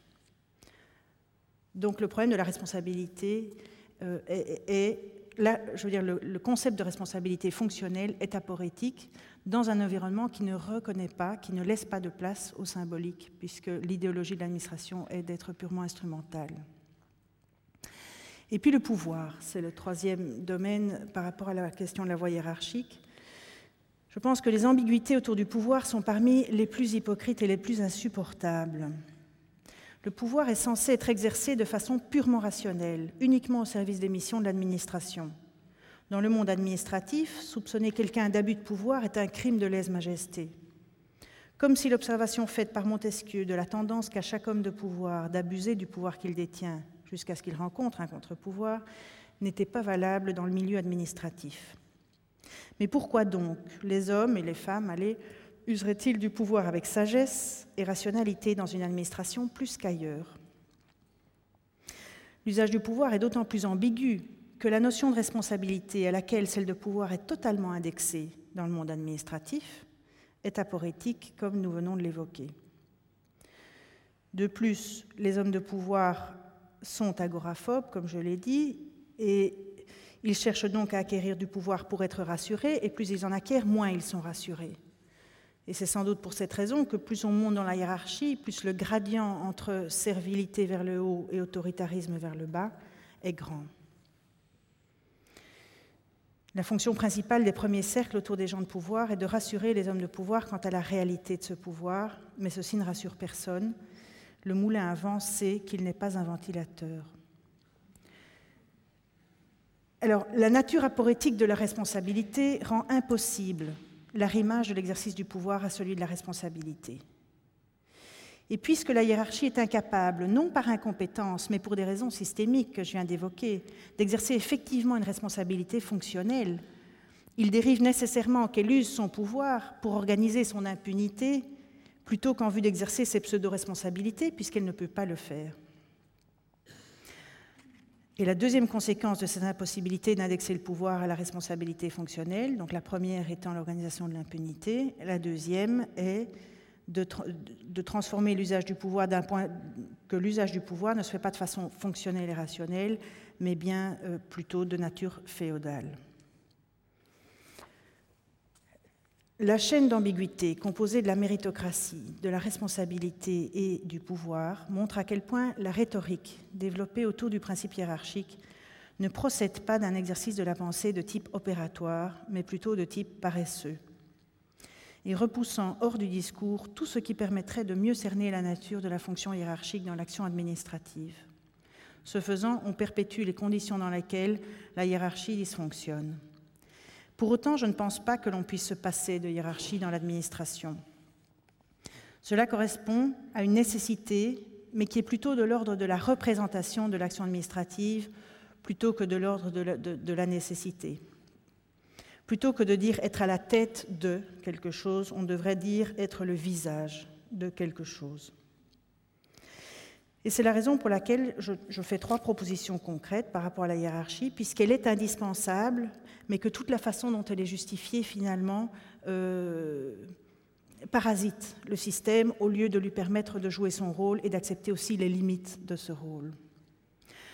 Donc le problème de la responsabilité euh, est, est là, je veux dire, le, le concept de responsabilité fonctionnelle est aporétique dans un environnement qui ne reconnaît pas, qui ne laisse pas de place au symbolique, puisque l'idéologie de l'administration est d'être purement instrumentale. Et puis le pouvoir, c'est le troisième domaine par rapport à la question de la voie hiérarchique. Je pense que les ambiguïtés autour du pouvoir sont parmi les plus hypocrites et les plus insupportables. Le pouvoir est censé être exercé de façon purement rationnelle, uniquement au service des missions de l'administration. Dans le monde administratif, soupçonner quelqu'un d'abus de pouvoir est un crime de lèse-majesté. Comme si l'observation faite par Montesquieu de la tendance qu'a chaque homme de pouvoir d'abuser du pouvoir qu'il détient jusqu'à ce qu'il rencontre un contre-pouvoir n'était pas valable dans le milieu administratif. Mais pourquoi donc les hommes et les femmes allez, useraient-ils du pouvoir avec sagesse et rationalité dans une administration plus qu'ailleurs ? L'usage du pouvoir est d'autant plus ambigu que la notion de responsabilité à laquelle celle de pouvoir est totalement indexée dans le monde administratif est aporétique, comme nous venons de l'évoquer. De plus, les hommes de pouvoir sont agoraphobes, comme je l'ai dit, et ils cherchent donc à acquérir du pouvoir pour être rassurés, et plus ils en acquièrent, moins ils sont rassurés. Et c'est sans doute pour cette raison que plus on monte dans la hiérarchie, plus le gradient entre servilité vers le haut et autoritarisme vers le bas est grand. La fonction principale des premiers cercles autour des gens de pouvoir est de rassurer les hommes de pouvoir quant à la réalité de ce pouvoir, mais ceci ne rassure personne. Le moulin à vent sait qu'il n'est pas un ventilateur. Alors, la nature aporétique de la responsabilité rend impossible l'arrimage de l'exercice du pouvoir à celui de la responsabilité. Et puisque la hiérarchie est incapable, non par incompétence, mais pour des raisons systémiques que je viens d'évoquer, d'exercer effectivement une responsabilité fonctionnelle, il dérive nécessairement qu'elle use son pouvoir pour organiser son impunité plutôt qu'en vue d'exercer ses pseudo-responsabilités, puisqu'elle ne peut pas le faire. Et la deuxième conséquence de cette impossibilité d'indexer le pouvoir à la responsabilité fonctionnelle, donc la première étant l'organisation de l'impunité, la deuxième est de, tra- de transformer l'usage du pouvoir d'un point que l'usage du pouvoir ne se fait pas de façon fonctionnelle et rationnelle, mais bien euh, plutôt de nature féodale. La chaîne d'ambiguïté composée de la méritocratie, de la responsabilité et du pouvoir montre à quel point la rhétorique développée autour du principe hiérarchique ne procède pas d'un exercice de la pensée de type opératoire, mais plutôt de type paresseux, et repoussant hors du discours tout ce qui permettrait de mieux cerner la nature de la fonction hiérarchique dans l'action administrative. Ce faisant, on perpétue les conditions dans lesquelles la hiérarchie dysfonctionne. Pour autant, je ne pense pas que l'on puisse se passer de hiérarchie dans l'administration. Cela correspond à une nécessité, mais qui est plutôt de l'ordre de la représentation de l'action administrative plutôt que de l'ordre de la, de, de la nécessité. Plutôt que de dire être à la tête de quelque chose, on devrait dire être le visage de quelque chose. Et c'est la raison pour laquelle je, je fais trois propositions concrètes par rapport à la hiérarchie, puisqu'elle est indispensable, mais que toute la façon dont elle est justifiée, finalement, euh, parasite le système au lieu de lui permettre de jouer son rôle et d'accepter aussi les limites de ce rôle.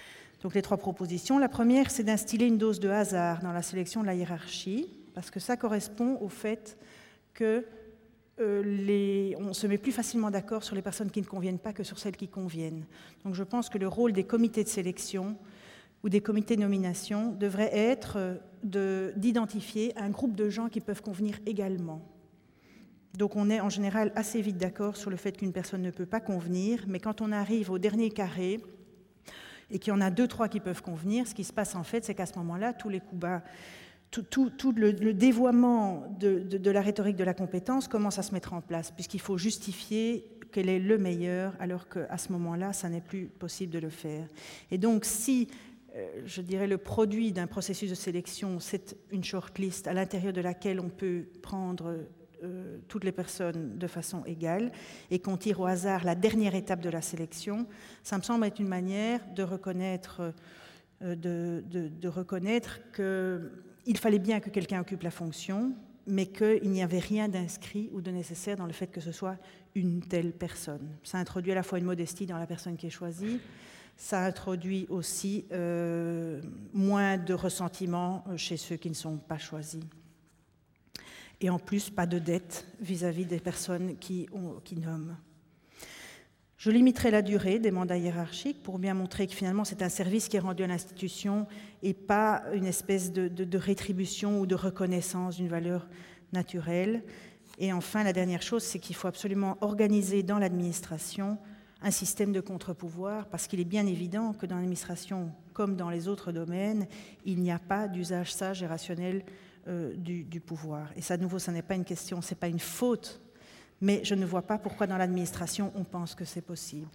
Donc les trois propositions. La première, c'est d'instiller une dose de hasard dans la sélection de la hiérarchie, parce que ça correspond au fait que euh, les, on se met plus facilement d'accord sur les personnes qui ne conviennent pas que sur celles qui conviennent. Donc je pense que le rôle des comités de sélection ou des comités de nomination devrait être de, d'identifier un groupe de gens qui peuvent convenir également. Donc on est en général assez vite d'accord sur le fait qu'une personne ne peut pas convenir, mais quand on arrive au dernier carré et qu'il y en a deux, trois qui peuvent convenir, ce qui se passe en fait, c'est qu'à ce moment-là, tous les coups bas, tout, tout, tout le, le dévoiement de, de, de la rhétorique de la compétence commence à se mettre en place, puisqu'il faut justifier quel est le meilleur, alors qu'à ce moment-là, ça n'est plus possible de le faire. Et donc si, euh, je dirais, le produit d'un processus de sélection, c'est une shortlist à l'intérieur de laquelle on peut prendre Euh, toutes les personnes de façon égale et qu'on tire au hasard la dernière étape de la sélection, ça me semble être une manière de reconnaître, euh, de, de, de reconnaître qu'il fallait bien que quelqu'un occupe la fonction, mais qu'il n'y avait rien d'inscrit ou de nécessaire dans le fait que ce soit une telle personne. Ça introduit à la fois une modestie dans la personne qui est choisie, ça introduit aussi euh, moins de ressentiment chez ceux qui ne sont pas choisis. Et en plus, pas de dette vis-à-vis des personnes qui, ont, qui nomment. Je limiterai la durée des mandats hiérarchiques pour bien montrer que finalement c'est un service qui est rendu à l'institution et pas une espèce de, de, de rétribution ou de reconnaissance d'une valeur naturelle. Et enfin, la dernière chose, c'est qu'il faut absolument organiser dans l'administration un système de contre-pouvoir, parce qu'il est bien évident que dans l'administration, comme dans les autres domaines, il n'y a pas d'usage sage et rationnel Euh, du, du pouvoir. Et ça, de nouveau, ce n'est pas une question, ce n'est pas une faute, mais je ne vois pas pourquoi dans l'administration on pense que c'est possible.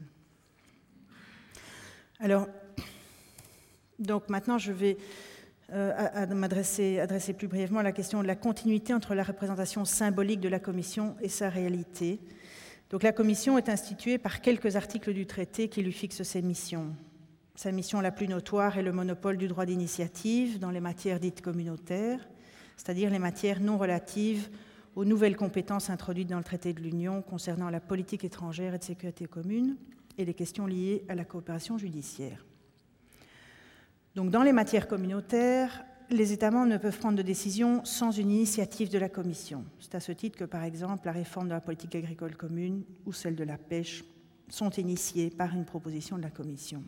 Alors, donc maintenant je vais euh, à, à m'adresser adresser plus brièvement à la question de la continuité entre la représentation symbolique de la Commission et sa réalité. Donc la Commission est instituée par quelques articles du traité qui lui fixent ses missions. Sa mission la plus notoire est le monopole du droit d'initiative dans les matières dites communautaires, c'est-à-dire les matières non relatives aux nouvelles compétences introduites dans le traité de l'Union concernant la politique étrangère et de sécurité commune et les questions liées à la coopération judiciaire. Donc, dans les matières communautaires, les États membres ne peuvent prendre de décision sans une initiative de la Commission. C'est à ce titre que, par exemple, la réforme de la politique agricole commune ou celle de la pêche sont initiées par une proposition de la Commission.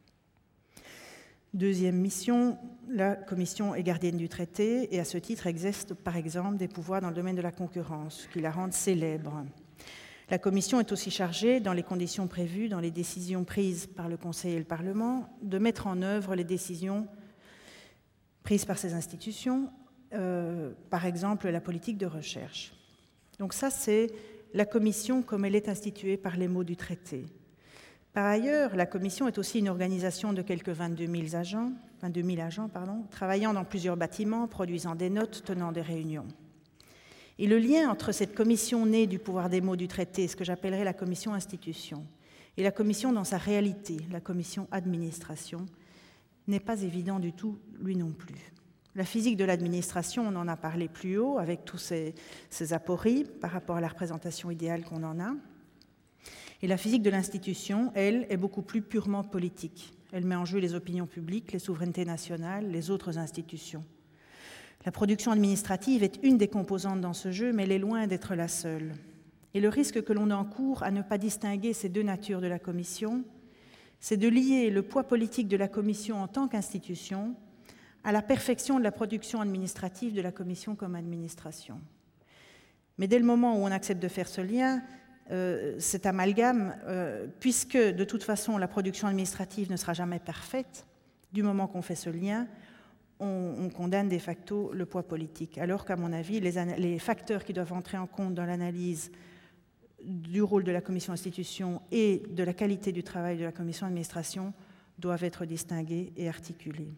Deuxième mission, la Commission est gardienne du traité et à ce titre exerce par exemple des pouvoirs dans le domaine de la concurrence qui la rendent célèbre. La Commission est aussi chargée, dans les conditions prévues dans les décisions prises par le Conseil et le Parlement, de mettre en œuvre les décisions prises par ces institutions, euh, par exemple la politique de recherche. Donc ça, c'est la Commission comme elle est instituée par les mots du traité. Par ailleurs, la Commission est aussi une organisation de quelques vingt-deux mille agents, vingt-deux mille agents pardon, travaillant dans plusieurs bâtiments, produisant des notes, tenant des réunions. Et le lien entre cette commission née du pouvoir des mots du traité, ce que j'appellerais la commission institution, et la commission dans sa réalité, la commission administration, n'est pas évident du tout, lui non plus. La physique de l'administration, on en a parlé plus haut, avec tous ces, ces apories par rapport à la représentation idéale qu'on en a. Et la physique de l'institution, elle, est beaucoup plus purement politique. Elle met en jeu les opinions publiques, les souverainetés nationales, les autres institutions. La production administrative est une des composantes dans ce jeu, mais elle est loin d'être la seule. Et le risque que l'on encourt à ne pas distinguer ces deux natures de la Commission, c'est de lier le poids politique de la Commission en tant qu'institution à la perfection de la production administrative de la Commission comme administration. Mais dès le moment où on accepte de faire ce lien, Euh, cet amalgame, euh, puisque de toute façon la production administrative ne sera jamais parfaite, du moment qu'on fait ce lien, on, on condamne de facto le poids politique. Alors qu'à mon avis, les, les facteurs qui doivent entrer en compte dans l'analyse du rôle de la commission institution et de la qualité du travail de la commission administration doivent être distingués et articulés.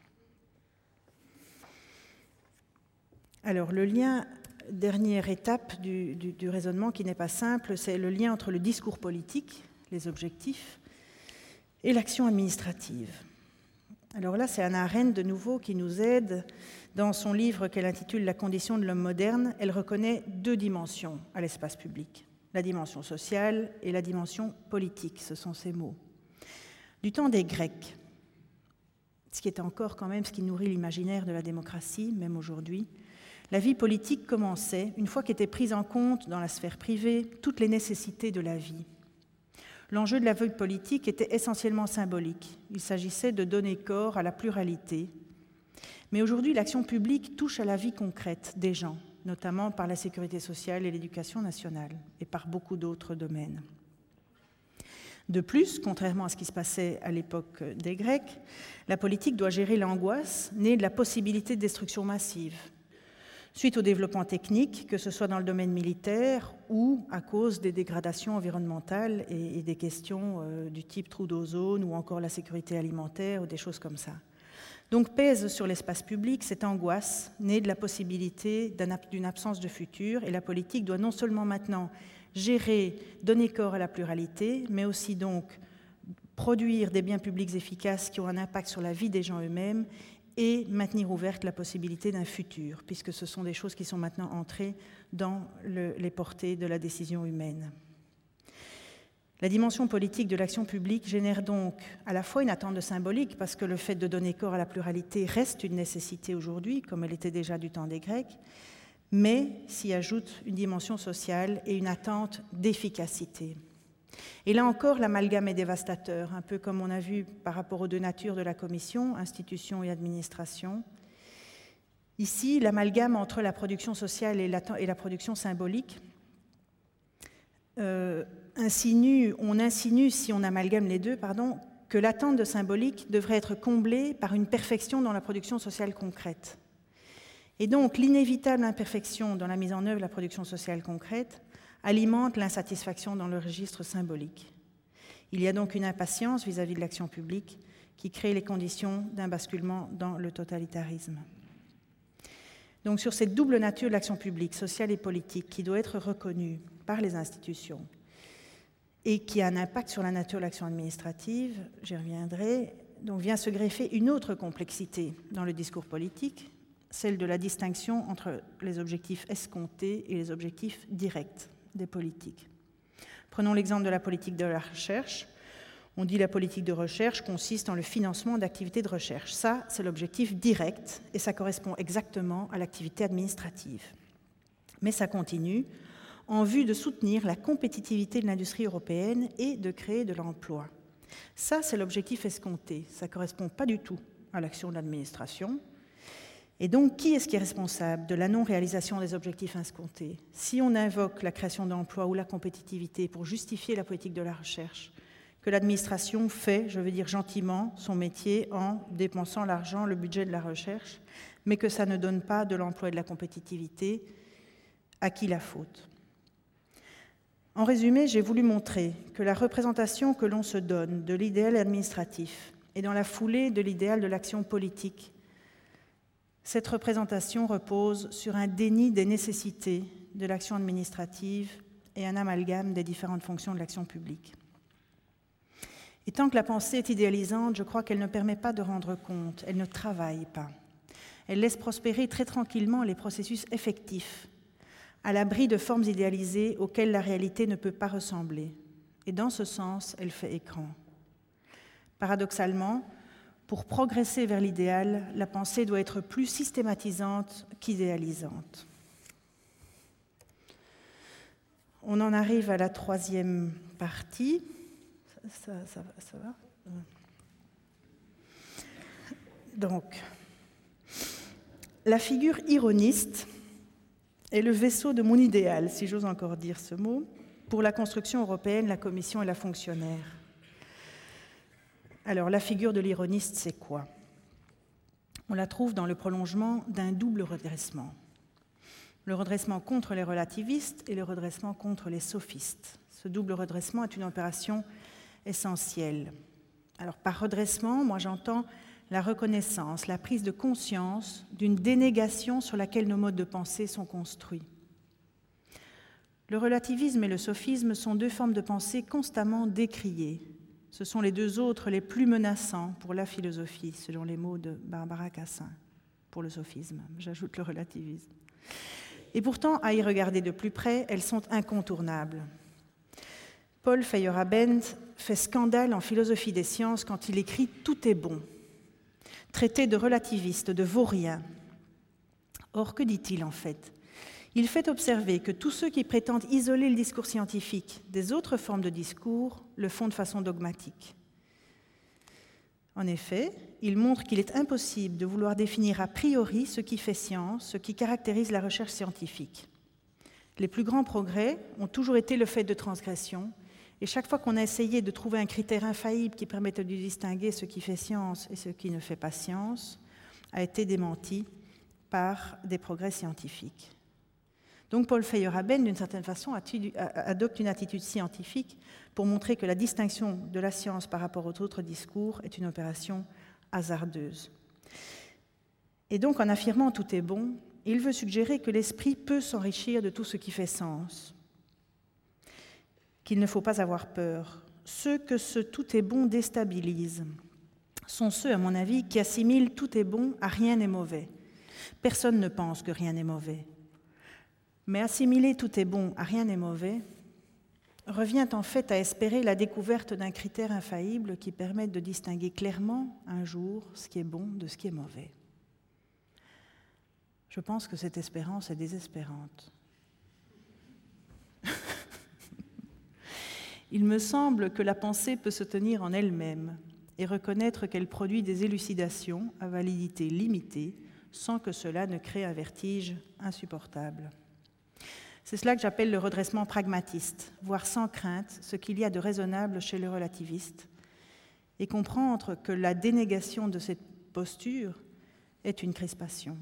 Alors, le lien... Dernière étape du, du, du raisonnement qui n'est pas simple, c'est le lien entre le discours politique, les objectifs, et l'action administrative. Alors là, c'est Hannah Arendt de nouveau qui nous aide. Dans son livre qu'elle intitule « La condition de l'homme moderne », elle reconnaît deux dimensions à l'espace public, la dimension sociale et la dimension politique, ce sont ces mots. Du temps des Grecs, ce qui est encore quand même ce qui nourrit l'imaginaire de la démocratie, même aujourd'hui, la vie politique commençait une fois qu'étaient prises en compte dans la sphère privée toutes les nécessités de la vie. L'enjeu de la vie politique était essentiellement symbolique. Il s'agissait de donner corps à la pluralité. Mais aujourd'hui, l'action publique touche à la vie concrète des gens, notamment par la sécurité sociale et l'éducation nationale, et par beaucoup d'autres domaines. De plus, contrairement à ce qui se passait à l'époque des Grecs, la politique doit gérer l'angoisse née de la possibilité de destruction massive, suite au développement technique, que ce soit dans le domaine militaire ou à cause des dégradations environnementales et, et des questions euh, du type trou d'ozone ou encore la sécurité alimentaire ou des choses comme ça. Donc pèse sur l'espace public cette angoisse née de la possibilité d'un, d'une absence de futur, et la politique doit non seulement maintenant gérer, donner corps à la pluralité, mais aussi donc produire des biens publics efficaces qui ont un impact sur la vie des gens eux-mêmes et maintenir ouverte la possibilité d'un futur, puisque ce sont des choses qui sont maintenant entrées dans le, les portées de la décision humaine. La dimension politique de l'action publique génère donc à la fois une attente de symbolique, parce que le fait de donner corps à la pluralité reste une nécessité aujourd'hui, comme elle était déjà du temps des Grecs, mais s'y ajoute une dimension sociale et une attente d'efficacité. Et là encore, l'amalgame est dévastateur, un peu comme on a vu par rapport aux deux natures de la Commission, institution et administration. Ici, l'amalgame entre la production sociale et la, et la production symbolique euh, insinue, on insinue, si on amalgame les deux, pardon, que l'attente de symbolique devrait être comblée par une perfection dans la production sociale concrète. Et donc, l'inévitable imperfection dans la mise en œuvre de la production sociale concrète alimente l'insatisfaction dans le registre symbolique. Il y a donc une impatience vis-à-vis de l'action publique qui crée les conditions d'un basculement dans le totalitarisme. Donc sur cette double nature de l'action publique, sociale et politique, qui doit être reconnue par les institutions et qui a un impact sur la nature de l'action administrative, j'y reviendrai, donc vient se greffer une autre complexité dans le discours politique, celle de la distinction entre les objectifs escomptés et les objectifs directs des politiques. Prenons l'exemple de la politique de la recherche. On dit que la politique de recherche consiste en le financement d'activités de recherche. Ça, c'est l'objectif direct et ça correspond exactement à l'activité administrative. Mais ça continue en vue de soutenir la compétitivité de l'industrie européenne et de créer de l'emploi. Ça, c'est l'objectif escompté. Ça ne correspond pas du tout à l'action de l'administration. Et donc, qui est-ce qui est responsable de la non-réalisation des objectifs escomptés? Si on invoque la création d'emplois ou la compétitivité pour justifier la politique de la recherche, que l'administration fait, je veux dire gentiment, son métier en dépensant l'argent, le budget de la recherche, mais que ça ne donne pas de l'emploi et de la compétitivité, à qui la faute? En résumé, j'ai voulu montrer que la représentation que l'on se donne de l'idéal administratif est dans la foulée de l'idéal de l'action politique. Cette représentation repose sur un déni des nécessités de l'action administrative et un amalgame des différentes fonctions de l'action publique. Et tant que la pensée est idéalisante, je crois qu'elle ne permet pas de rendre compte, elle ne travaille pas. Elle laisse prospérer très tranquillement les processus effectifs, à l'abri de formes idéalisées auxquelles la réalité ne peut pas ressembler. Et dans ce sens, elle fait écran. Paradoxalement, pour progresser vers l'idéal, la pensée doit être plus systématisante qu'idéalisante. On en arrive à la troisième partie. Ça, ça, ça va ? Donc, la figure ironiste est le vaisseau de mon idéal, si j'ose encore dire ce mot, pour la construction européenne, la Commission et la fonctionnaire. Alors, la figure de l'ironiste, c'est quoi? On la trouve dans le prolongement d'un double redressement. Le redressement contre les relativistes et le redressement contre les sophistes. Ce double redressement est une opération essentielle. Alors, par redressement, moi j'entends la reconnaissance, la prise de conscience d'une dénégation sur laquelle nos modes de pensée sont construits. Le relativisme et le sophisme sont deux formes de pensée constamment décriées. Ce sont les deux autres les plus menaçants pour la philosophie, selon les mots de Barbara Cassin, pour le sophisme. J'ajoute le relativisme. Et pourtant, à y regarder de plus près, elles sont incontournables. Paul Feyerabend fait scandale en philosophie des sciences quand il écrit « Tout est bon ». traité de relativiste, de vaurien. Or, que dit-il en fait ? Il fait observer que tous ceux qui prétendent isoler le discours scientifique des autres formes de discours le font de façon dogmatique. En effet, il montre qu'il est impossible de vouloir définir a priori ce qui fait science, ce qui caractérise la recherche scientifique. Les plus grands progrès ont toujours été le fait de transgressions, et chaque fois qu'on a essayé de trouver un critère infaillible qui permette de distinguer ce qui fait science et ce qui ne fait pas science, a été démenti par des progrès scientifiques. Donc Paul Feyerabend, d'une certaine façon, adopte une attitude scientifique pour montrer que la distinction de la science par rapport aux autres discours est une opération hasardeuse. Et donc, en affirmant « tout est bon », il veut suggérer que l'esprit peut s'enrichir de tout ce qui fait sens, qu'il ne faut pas avoir peur. Ceux que ce « tout est bon » déstabilise sont ceux, à mon avis, qui assimilent « tout est bon » à « rien n'est mauvais ». Personne ne pense que rien n'est mauvais. Mais assimiler « tout est bon » à « rien n'est mauvais » revient en fait à espérer la découverte d'un critère infaillible qui permette de distinguer clairement un jour ce qui est bon de ce qui est mauvais. Je pense que cette espérance est désespérante. Il me semble que la pensée peut se tenir en elle-même et reconnaître qu'elle produit des élucidations à validité limitée sans que cela ne crée un vertige insupportable. C'est cela que j'appelle le redressement pragmatiste, voir sans crainte ce qu'il y a de raisonnable chez le relativiste et comprendre que la dénégation de cette posture est une crispation.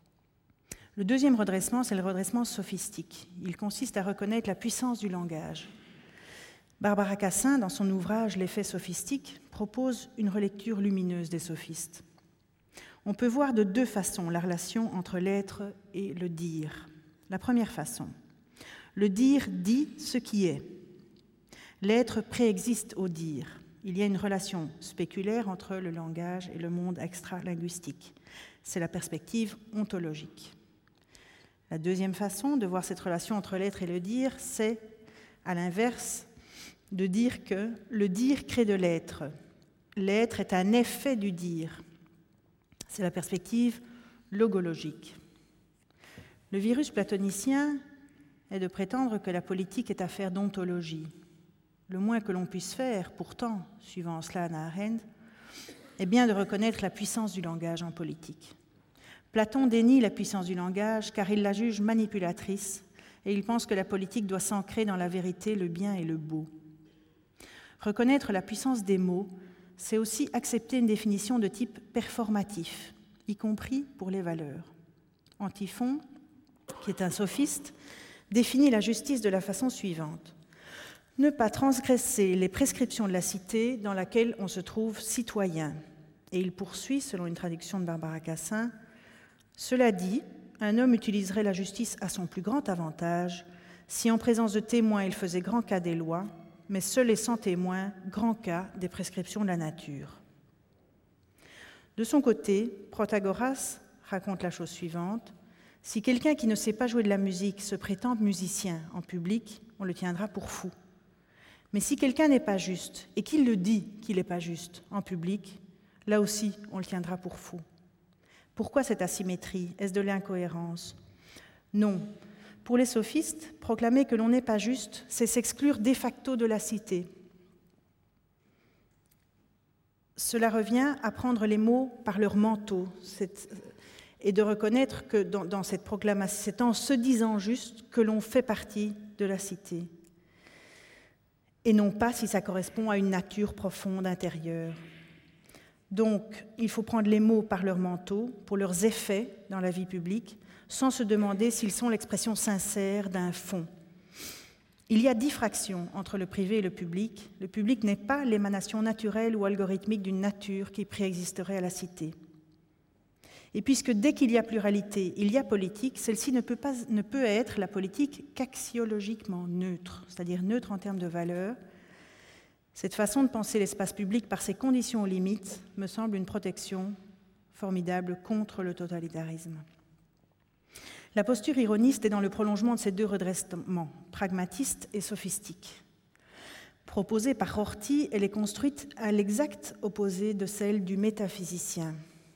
Le deuxième redressement, c'est le redressement sophistique. Il consiste à reconnaître la puissance du langage. Barbara Cassin, dans son ouvrage « L'effet sophistique », propose une relecture lumineuse des sophistes. On peut voir de deux façons la relation entre l'être et le dire. La première façon, le dire dit ce qui est. L'être préexiste au dire. Il y a une relation spéculaire entre le langage et le monde extra-linguistique. C'est la perspective ontologique. La deuxième façon de voir cette relation entre l'être et le dire, c'est, à l'inverse, de dire que le dire crée de l'être. L'être est un effet du dire. C'est la perspective logologique. Le virus platonicien est de prétendre que la politique est affaire d'ontologie. Le moins que l'on puisse faire, pourtant, suivant Hannah Arendt, est bien de reconnaître la puissance du langage en politique. Platon dénie la puissance du langage car il la juge manipulatrice et il pense que la politique doit s'ancrer dans la vérité, le bien et le beau. Reconnaître la puissance des mots, c'est aussi accepter une définition de type performatif, y compris pour les valeurs. Antiphon, qui est un sophiste, définit la justice de la façon suivante. Ne pas transgresser les prescriptions de la cité dans laquelle on se trouve citoyen. Et il poursuit, selon une traduction de Barbara Cassin, « Cela dit, un homme utiliserait la justice à son plus grand avantage si en présence de témoins il faisait grand cas des lois, mais seul et sans témoins, grand cas des prescriptions de la nature. » De son côté, Protagoras raconte la chose suivante. Si quelqu'un qui ne sait pas jouer de la musique se prétend musicien en public, on le tiendra pour fou. Mais si quelqu'un n'est pas juste et qu'il le dit qu'il n'est pas juste en public, là aussi, on le tiendra pour fou. Pourquoi cette asymétrie ? Est-ce de l'incohérence ? Non. Pour les sophistes, proclamer que l'on n'est pas juste, c'est s'exclure de facto de la cité. Cela revient à prendre les mots par leur manteau et de reconnaître que dans, dans cette proclamation, c'est en se disant juste que l'on fait partie de la cité. Et non pas si ça correspond à une nature profonde intérieure. Donc, il faut prendre les mots par leur manteau pour leurs effets dans la vie publique, sans se demander s'ils sont l'expression sincère d'un fond. Il y a diffraction entre le privé et le public. Le public n'est pas l'émanation naturelle ou algorithmique d'une nature qui préexisterait à la cité. Et puisque dès qu'il y a pluralité, il y a politique, celle-ci ne peut pas, ne peut être la politique qu'axiologiquement neutre, c'est-à-dire neutre en termes de valeur. Cette façon de penser l'espace public par ses conditions aux limites me semble une protection formidable contre le totalitarisme. La posture ironiste est dans le prolongement de ces deux redressements, pragmatiste et sophistique. Proposée par Rorty, elle est construite à l'exact opposé de celle du métaphysicien.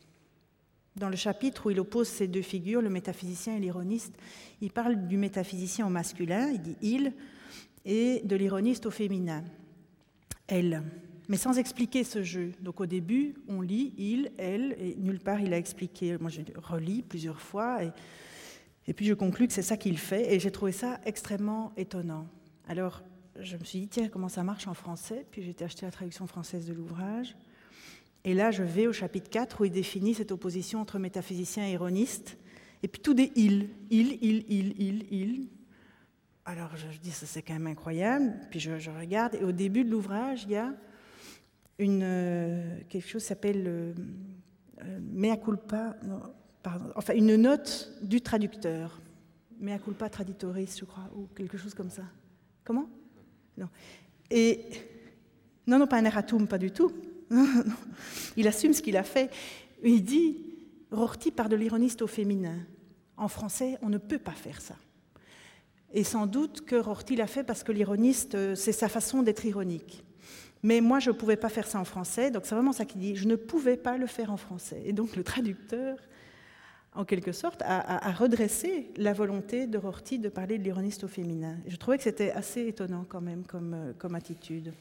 Dans le chapitre où il oppose ces deux figures, le métaphysicien et l'ironiste, il parle du métaphysicien au masculin, il dit « il », et de l'ironiste au féminin, « elle », mais sans expliquer ce jeu. Donc au début, on lit « il »,« elle », et nulle part il a expliqué. Moi, je relis plusieurs fois, et, et puis je conclus que c'est ça qu'il fait, et j'ai trouvé ça extrêmement étonnant. Alors, je me suis dit « tiens, comment ça marche en français ?» Puis j'ai été acheter la traduction française de l'ouvrage. Et là, je vais au chapitre quatre où il définit cette opposition entre métaphysicien et ironiste. Et puis tout des « il »,« il »,« il »,« il »,« il »,« il ». Alors je dis, ça c'est quand même incroyable. Puis je, je regarde, et au début de l'ouvrage, il y a une, euh, quelque chose qui s'appelle euh, euh, mea culpa, non, pardon, enfin une note du traducteur. Mea culpa traditoris, je crois, ou quelque chose comme ça. Comment ? Non. Et non, non, pas un erratum, pas du tout. Non, non. Il assume ce qu'il a fait. Il dit « Rorty part de l'ironiste au féminin ». En français, on ne peut pas faire ça. Et sans doute que Rorty l'a fait parce que l'ironiste, c'est sa façon d'être ironique. Mais moi, je ne pouvais pas faire ça en français, donc c'est vraiment ça qu'il dit. Je ne pouvais pas le faire en français. Et donc le traducteur, en quelque sorte, a, a, a redressé la volonté de Rorty de parler de l'ironiste au féminin. Et je trouvais que c'était assez étonnant quand même comme, comme attitude.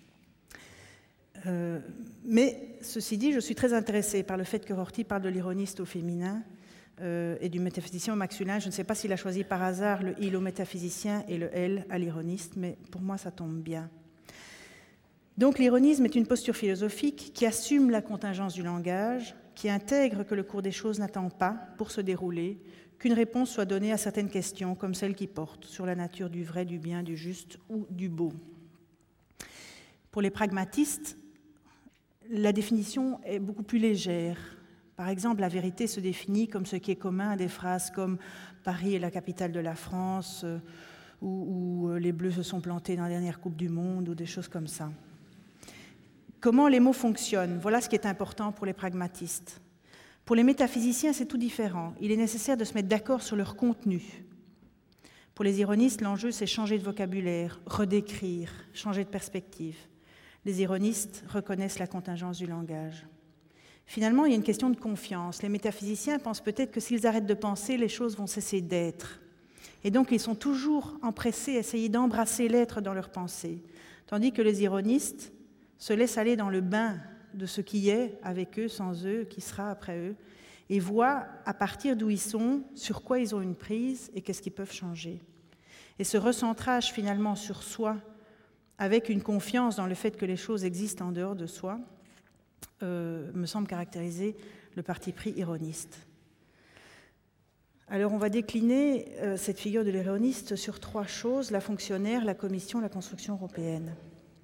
Euh, mais ceci dit, je suis très intéressée par le fait que Rorty parle de l'ironiste au féminin euh, et du métaphysicien au masculin. Je ne sais pas s'il a choisi par hasard le « il » au métaphysicien et le « elle » à l'ironiste, mais pour moi ça tombe bien. Donc l'ironisme est une posture philosophique qui assume la contingence du langage, qui intègre que le cours des choses n'attend pas, pour se dérouler, qu'une réponse soit donnée à certaines questions, comme celle qui porte sur la nature du vrai, du bien, du juste ou du beau. Pour les pragmatistes, la définition est beaucoup plus légère. Par exemple, la vérité se définit comme ce qui est commun à des phrases comme « Paris est la capitale de la France » ou, ou « Les Bleus se sont plantés dans la dernière Coupe du Monde » ou des choses comme ça. Comment les mots fonctionnent? Voilà ce qui est important pour les pragmatistes. Pour les métaphysiciens, c'est tout différent. Il est nécessaire de se mettre d'accord sur leur contenu. Pour les ironistes, l'enjeu, c'est changer de vocabulaire, redécrire, changer de perspective. Les ironistes reconnaissent la contingence du langage. Finalement, il y a une question de confiance. Les métaphysiciens pensent peut-être que s'ils arrêtent de penser, les choses vont cesser d'être. Et donc, ils sont toujours empressés à essayer d'embrasser l'être dans leur pensée. Tandis que les ironistes se laissent aller dans le bain de ce qui est avec eux, sans eux, qui sera après eux, et voient à partir d'où ils sont, sur quoi ils ont une prise et qu'est-ce qu'ils peuvent changer. Et ce recentrage finalement sur soi, avec une confiance dans le fait que les choses existent en dehors de soi, euh, me semble caractériser le parti pris ironiste. Alors on va décliner euh, cette figure de l'ironiste sur trois choses: la fonctionnaire, la commission, la construction européenne.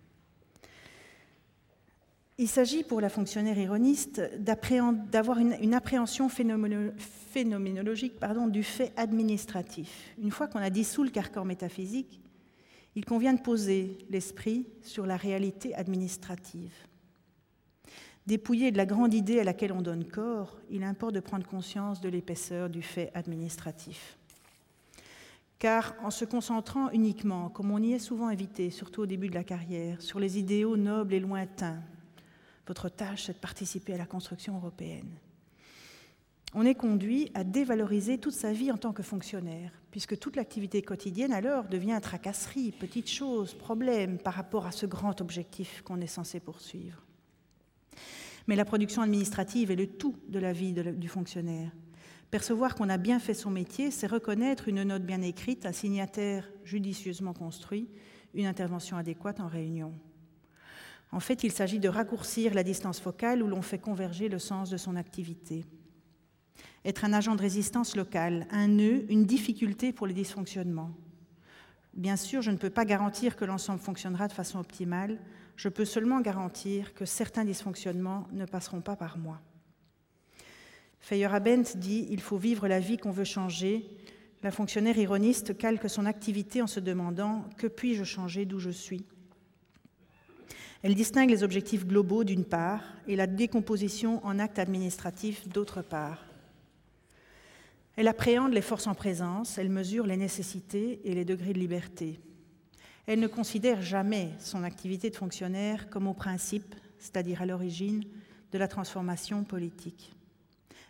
Il s'agit pour la fonctionnaire ironiste d'avoir une, une appréhension phénoméno, phénoménologique pardon, du fait administratif. Une fois qu'on a dissous le carcan métaphysique, il convient de poser l'esprit sur la réalité administrative. Dépouillé de la grande idée à laquelle on donne corps, il importe de prendre conscience de l'épaisseur du fait administratif. Car en se concentrant uniquement, comme on y est souvent invité, surtout au début de la carrière, sur les idéaux nobles et lointains, votre tâche, c'est de participer à la construction européenne. On est conduit à dévaloriser toute sa vie en tant que fonctionnaire, puisque toute l'activité quotidienne alors devient tracasserie, petite chose, problème par rapport à ce grand objectif qu'on est censé poursuivre. Mais la production administrative est le tout de la vie de la, du fonctionnaire. Percevoir qu'on a bien fait son métier, c'est reconnaître une note bien écrite, un signataire judicieusement construit, une intervention adéquate en réunion. En fait, il s'agit de raccourcir la distance focale où l'on fait converger le sens de son activité. Être un agent de résistance locale, un nœud, une difficulté pour les dysfonctionnements. Bien sûr, je ne peux pas garantir que l'ensemble fonctionnera de façon optimale, je peux seulement garantir que certains dysfonctionnements ne passeront pas par moi. Feyerabend dit « Il faut vivre la vie qu'on veut changer ». La fonctionnaire ironiste calque son activité en se demandant « Que puis-je changer d'où je suis ?» Elle distingue les objectifs globaux d'une part et la décomposition en actes administratifs d'autre part. Elle appréhende les forces en présence, elle mesure les nécessités et les degrés de liberté. Elle ne considère jamais son activité de fonctionnaire comme au principe, c'est-à-dire à l'origine, de la transformation politique.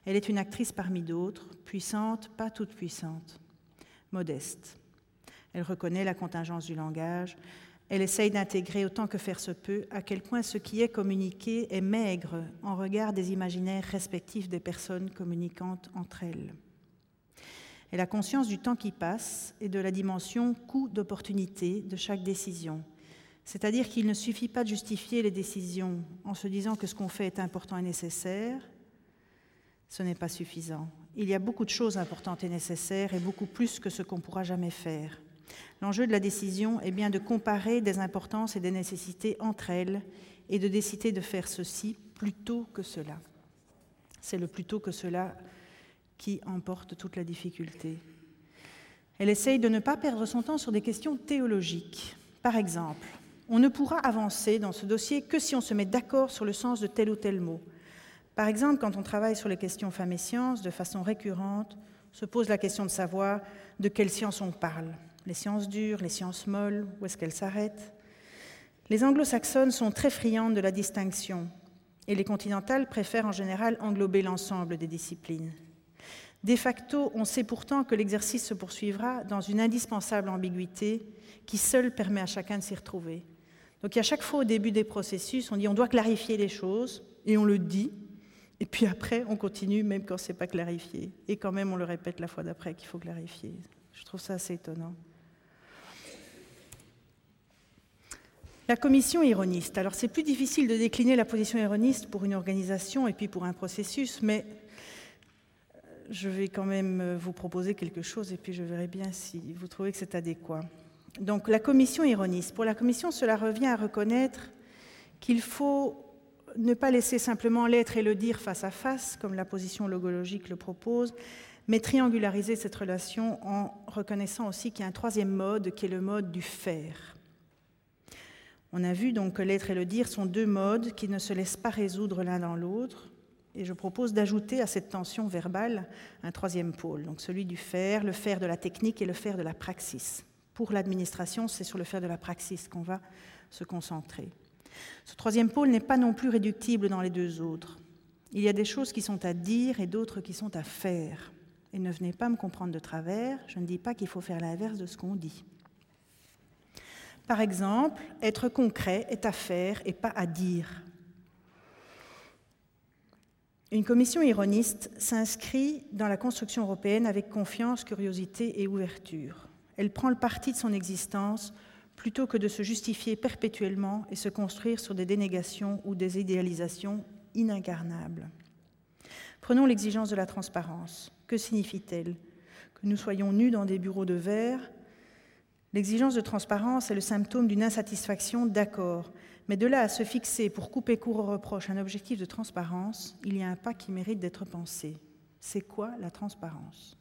Elle est une actrice parmi d'autres, puissante, pas toute puissante, modeste. Elle reconnaît la contingence du langage. Elle essaye d'intégrer autant que faire se peut à quel point ce qui est communiqué est maigre en regard des imaginaires respectifs des personnes communicantes entre elles. Elle a conscience du temps qui passe et de la dimension coût d'opportunité de chaque décision. C'est-à-dire qu'il ne suffit pas de justifier les décisions en se disant que ce qu'on fait est important et nécessaire. Ce n'est pas suffisant. Il y a beaucoup de choses importantes et nécessaires et beaucoup plus que ce qu'on ne pourra jamais faire. L'enjeu de la décision est bien de comparer des importances et des nécessités entre elles et de décider de faire ceci plutôt que cela. C'est le plutôt que cela qui emporte toute la difficulté. Elle essaye de ne pas perdre son temps sur des questions théologiques. Par exemple, on ne pourra avancer dans ce dossier que si on se met d'accord sur le sens de tel ou tel mot. Par exemple, quand on travaille sur les questions femmes et sciences, de façon récurrente, se pose la question de savoir de quelles sciences on parle. Les sciences dures, les sciences molles, où est-ce qu'elles s'arrêtent? Les anglo-saxonnes sont très friandes de la distinction et les continentales préfèrent en général englober l'ensemble des disciplines. De facto, on sait pourtant que l'exercice se poursuivra dans une indispensable ambiguïté qui seule permet à chacun de s'y retrouver. Donc à chaque fois au début des processus, on dit on doit clarifier les choses et on le dit, et puis après on continue même quand ce n'est pas clarifié. Et quand même on le répète la fois d'après qu'il faut clarifier. Je trouve ça assez étonnant. La commission ironiste. Alors c'est plus difficile de décliner la position ironiste pour une organisation et puis pour un processus, mais je vais quand même vous proposer quelque chose et puis je verrai bien si vous trouvez que c'est adéquat. Donc la commission ironiste. Pour la commission, cela revient à reconnaître qu'il faut ne pas laisser simplement l'être et le dire face à face, comme la position logologique le propose, mais triangulariser cette relation en reconnaissant aussi qu'il y a un troisième mode qui est le mode du faire. On a vu donc que l'être et le dire sont deux modes qui ne se laissent pas résoudre l'un dans l'autre, et je propose d'ajouter à cette tension verbale un troisième pôle, donc celui du faire, le faire de la technique et le faire de la praxis. Pour l'administration, c'est sur le faire de la praxis qu'on va se concentrer. Ce troisième pôle n'est pas non plus réductible dans les deux autres. Il y a des choses qui sont à dire et d'autres qui sont à faire. Et ne venez pas me comprendre de travers, je ne dis pas qu'il faut faire l'inverse de ce qu'on dit. Par exemple, être concret est à faire et pas à dire. Une commission ironiste s'inscrit dans la construction européenne avec confiance, curiosité et ouverture. Elle prend le parti de son existence plutôt que de se justifier perpétuellement et se construire sur des dénégations ou des idéalisations inincarnables. Prenons l'exigence de la transparence. Que signifie-t-elle? Que nous soyons nus dans des bureaux de verre? L'exigence de transparence est le symptôme d'une insatisfaction, d'accord, mais de là à se fixer pour couper court aux reproches un objectif de transparence, il y a un pas qui mérite d'être pensé. C'est quoi la transparence?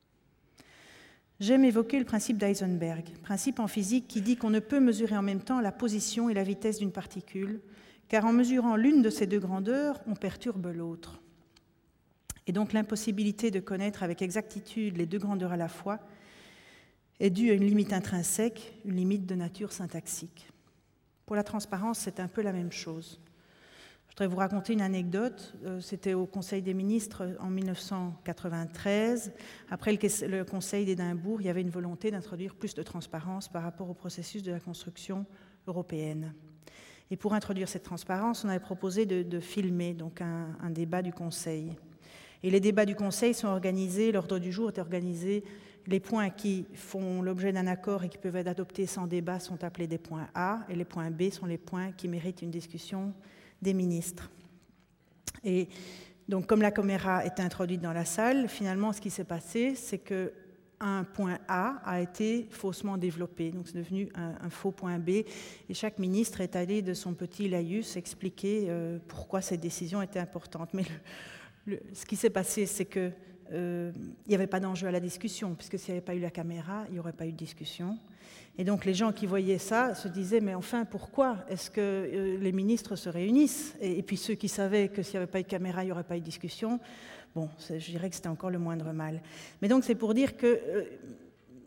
J'aime évoquer le principe d'Heisenberg, principe en physique qui dit qu'on ne peut mesurer en même temps la position et la vitesse d'une particule, car en mesurant l'une de ces deux grandeurs, on perturbe l'autre. Et donc l'impossibilité de connaître avec exactitude les deux grandeurs à la fois est due à une limite intrinsèque, une limite de nature syntaxique. Pour la transparence, c'est un peu la même chose. Je voudrais vous raconter une anecdote. C'était au Conseil des ministres en mille neuf cent quatre-vingt-treize. Après le Conseil d'Édimbourg, il y avait une volonté d'introduire plus de transparence par rapport au processus de la construction européenne. Et pour introduire cette transparence, on avait proposé de, de filmer donc un, un débat du Conseil. Et les débats du Conseil sont organisés, l'ordre du jour est organisé, les points qui font l'objet d'un accord et qui peuvent être adoptés sans débat sont appelés des points A, et les points B sont les points qui méritent une discussion des ministres. Et donc, comme la caméra était introduite dans la salle, finalement, ce qui s'est passé, c'est qu'un point A a été faussement développé. Donc, c'est devenu un, un faux point B. Et chaque ministre est allé de son petit laïus expliquer euh, pourquoi cette décision était importante. Mais le, le, ce qui s'est passé, c'est que Euh, il n'y avait pas d'enjeu à la discussion, puisque s'il n'y avait pas eu la caméra, il n'y aurait pas eu de discussion. Et donc les gens qui voyaient ça se disaient, mais enfin, pourquoi est-ce que euh, les ministres se réunissent? et, et puis ceux qui savaient que s'il n'y avait pas eu de caméra, il n'y aurait pas eu de discussion, bon, je dirais que c'était encore le moindre mal. Mais donc c'est pour dire que euh,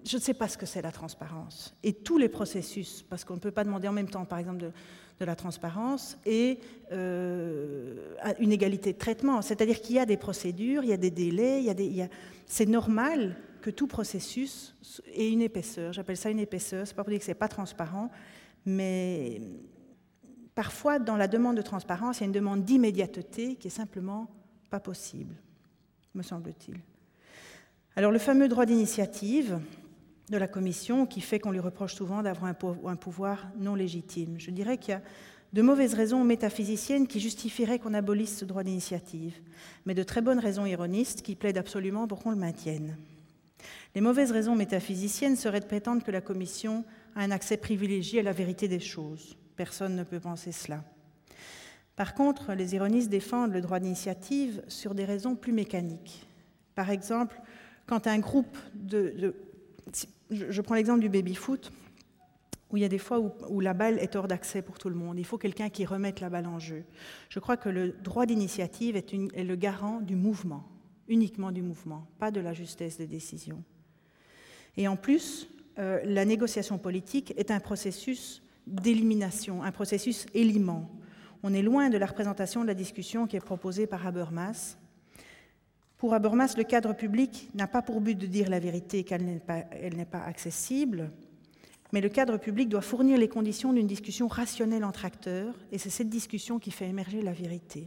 je ne sais pas ce que c'est la transparence. Et tous les processus, parce qu'on ne peut pas demander en même temps, par exemple, de, de la transparence et euh, une égalité de traitement. C'est-à-dire qu'il y a des procédures, il y a des délais, il y a des, il y a... c'est normal que tout processus ait une épaisseur. J'appelle ça une épaisseur, ce n'est pas pour dire que ce n'est pas transparent, mais parfois, dans la demande de transparence, il y a une demande d'immédiateté qui est simplement pas possible, me semble-t-il. Alors, le fameux droit d'initiative de la Commission qui fait qu'on lui reproche souvent d'avoir un pouvoir non légitime. Je dirais qu'il y a de mauvaises raisons métaphysiciennes qui justifieraient qu'on abolisse ce droit d'initiative, mais de très bonnes raisons ironistes qui plaident absolument pour qu'on le maintienne. Les mauvaises raisons métaphysiciennes seraient de prétendre que la Commission a un accès privilégié à la vérité des choses. Personne ne peut penser cela. Par contre, les ironistes défendent le droit d'initiative sur des raisons plus mécaniques. Par exemple, quand un groupe de... de je prends l'exemple du baby-foot, où il y a des fois où, où la balle est hors d'accès pour tout le monde. Il faut quelqu'un qui remette la balle en jeu. Je crois que le droit d'initiative est, une, est le garant du mouvement, uniquement du mouvement, pas de la justesse des décisions. Et en plus, euh, la négociation politique est un processus d'élimination, un processus élimant. On est loin de la représentation de la discussion qui est proposée par Habermas. Pour Habermas, le cadre public n'a pas pour but de dire la vérité qu'elle n'est pas, elle n'est pas accessible, mais le cadre public doit fournir les conditions d'une discussion rationnelle entre acteurs, et c'est cette discussion qui fait émerger la vérité.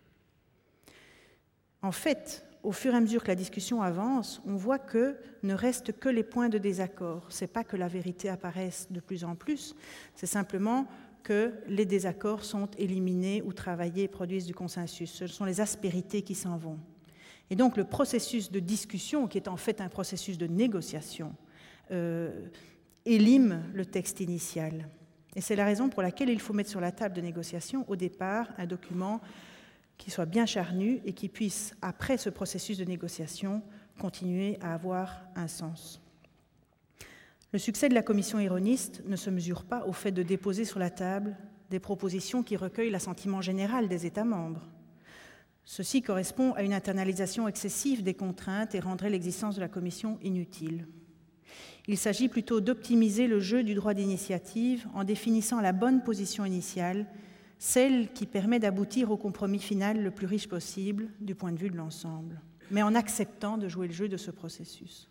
En fait, au fur et à mesure que la discussion avance, on voit que ne restent que les points de désaccord. Ce n'est pas que la vérité apparaisse de plus en plus, c'est simplement que les désaccords sont éliminés ou travaillés et produisent du consensus. Ce sont les aspérités qui s'en vont. Et donc le processus de discussion, qui est en fait un processus de négociation, euh, élime le texte initial. Et c'est la raison pour laquelle il faut mettre sur la table de négociation, au départ, un document qui soit bien charnu et qui puisse, après ce processus de négociation, continuer à avoir un sens. Le succès de la commission ironiste ne se mesure pas au fait de déposer sur la table des propositions qui recueillent l'assentiment général des États membres. Ceci correspond à une internalisation excessive des contraintes et rendrait l'existence de la Commission inutile. Il s'agit plutôt d'optimiser le jeu du droit d'initiative en définissant la bonne position initiale, celle qui permet d'aboutir au compromis final le plus riche possible du point de vue de l'ensemble, mais en acceptant de jouer le jeu de ce processus.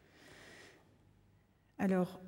Alors,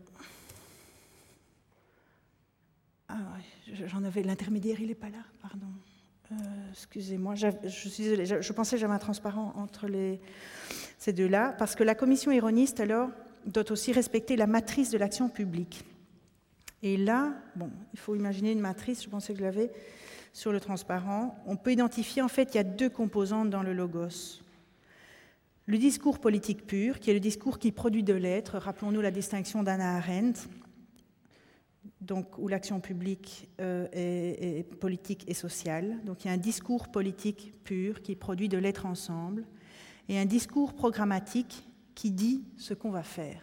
ah ouais, j'en avais l'intermédiaire, il n'est pas là, pardon. Euh, excusez-moi, je suis désolée, je, je pensais que j'avais un transparent entre les, ces deux-là, parce que la commission ironiste, alors, doit aussi respecter la matrice de l'action publique. Et là, bon, il faut imaginer une matrice, je pensais que je l'avais, sur le transparent. On peut identifier, en fait, il y a deux composantes dans le logos. Le discours politique pur, qui est le discours qui produit de l'être, rappelons-nous la distinction d'Hannah Arendt, donc, où l'action publique euh, est, est politique et sociale. Donc il y a un discours politique pur qui produit de l'être ensemble et un discours programmatique qui dit ce qu'on va faire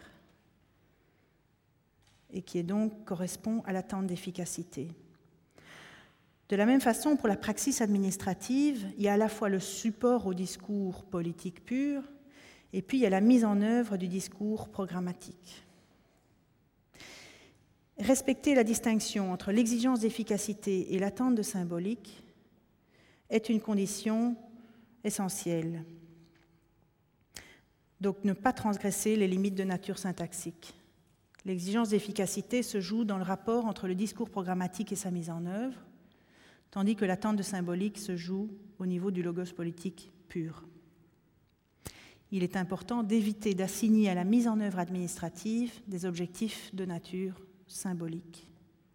et qui est donc correspond à l'attente d'efficacité. De la même façon, pour la praxis administrative, il y a à la fois le support au discours politique pur et puis il y a la mise en œuvre du discours programmatique. Respecter la distinction entre l'exigence d'efficacité et l'attente de symbolique est une condition essentielle. Donc, ne pas transgresser les limites de nature syntaxique. L'exigence d'efficacité se joue dans le rapport entre le discours programmatique et sa mise en œuvre, tandis que l'attente de symbolique se joue au niveau du logos politique pur. Il est important d'éviter d'assigner à la mise en œuvre administrative des objectifs de nature symbolique.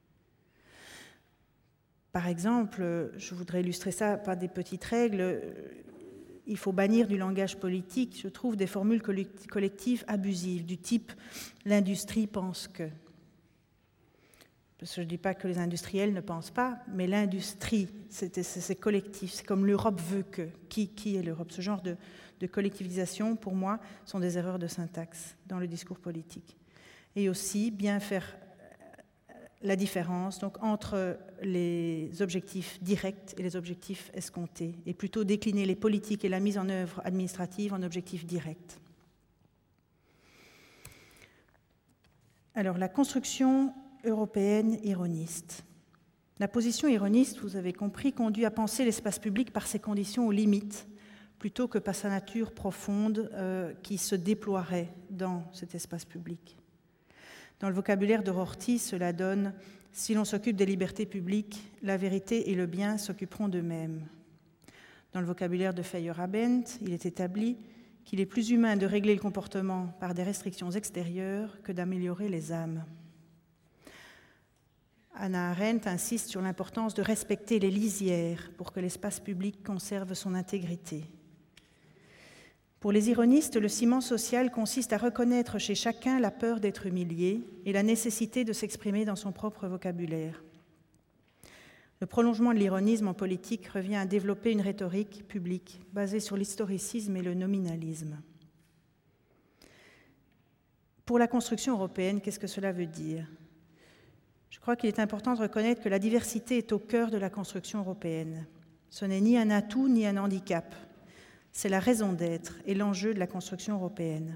Par exemple, je voudrais illustrer ça par des petites règles. Il faut bannir du langage politique, je trouve, des formules collectives abusives, du type « l'industrie pense que ». Parce que je ne dis pas que les industriels ne pensent pas, mais l'industrie, c'est, c'est, c'est collectif, c'est comme l'Europe veut que. Qui, qui est l'Europe ? Ce genre de, de collectivisation, pour moi, sont des erreurs de syntaxe dans le discours politique. Et aussi, bien faire la différence donc, entre les objectifs directs et les objectifs escomptés, et plutôt décliner les politiques et la mise en œuvre administrative en objectifs directs. Alors, la construction européenne ironiste. La position ironiste, vous avez compris, conduit à penser l'espace public par ses conditions aux limites, plutôt que par sa nature profonde euh, qui se déploierait dans cet espace public. Dans le vocabulaire de Rorty, cela donne « Si l'on s'occupe des libertés publiques, la vérité et le bien s'occuperont d'eux-mêmes ». Dans le vocabulaire de Feyerabend, il est établi qu'il est plus humain de régler le comportement par des restrictions extérieures que d'améliorer les âmes. Hannah Arendt insiste sur l'importance de respecter les lisières pour que l'espace public conserve son intégrité. Pour les ironistes, le ciment social consiste à reconnaître chez chacun la peur d'être humilié et la nécessité de s'exprimer dans son propre vocabulaire. Le prolongement de l'ironisme en politique revient à développer une rhétorique publique basée sur l'historicisme et le nominalisme. Pour la construction européenne, qu'est-ce que cela veut dire ? Je crois qu'il est important de reconnaître que la diversité est au cœur de la construction européenne. Ce n'est ni un atout ni un handicap. C'est la raison d'être et l'enjeu de la construction européenne.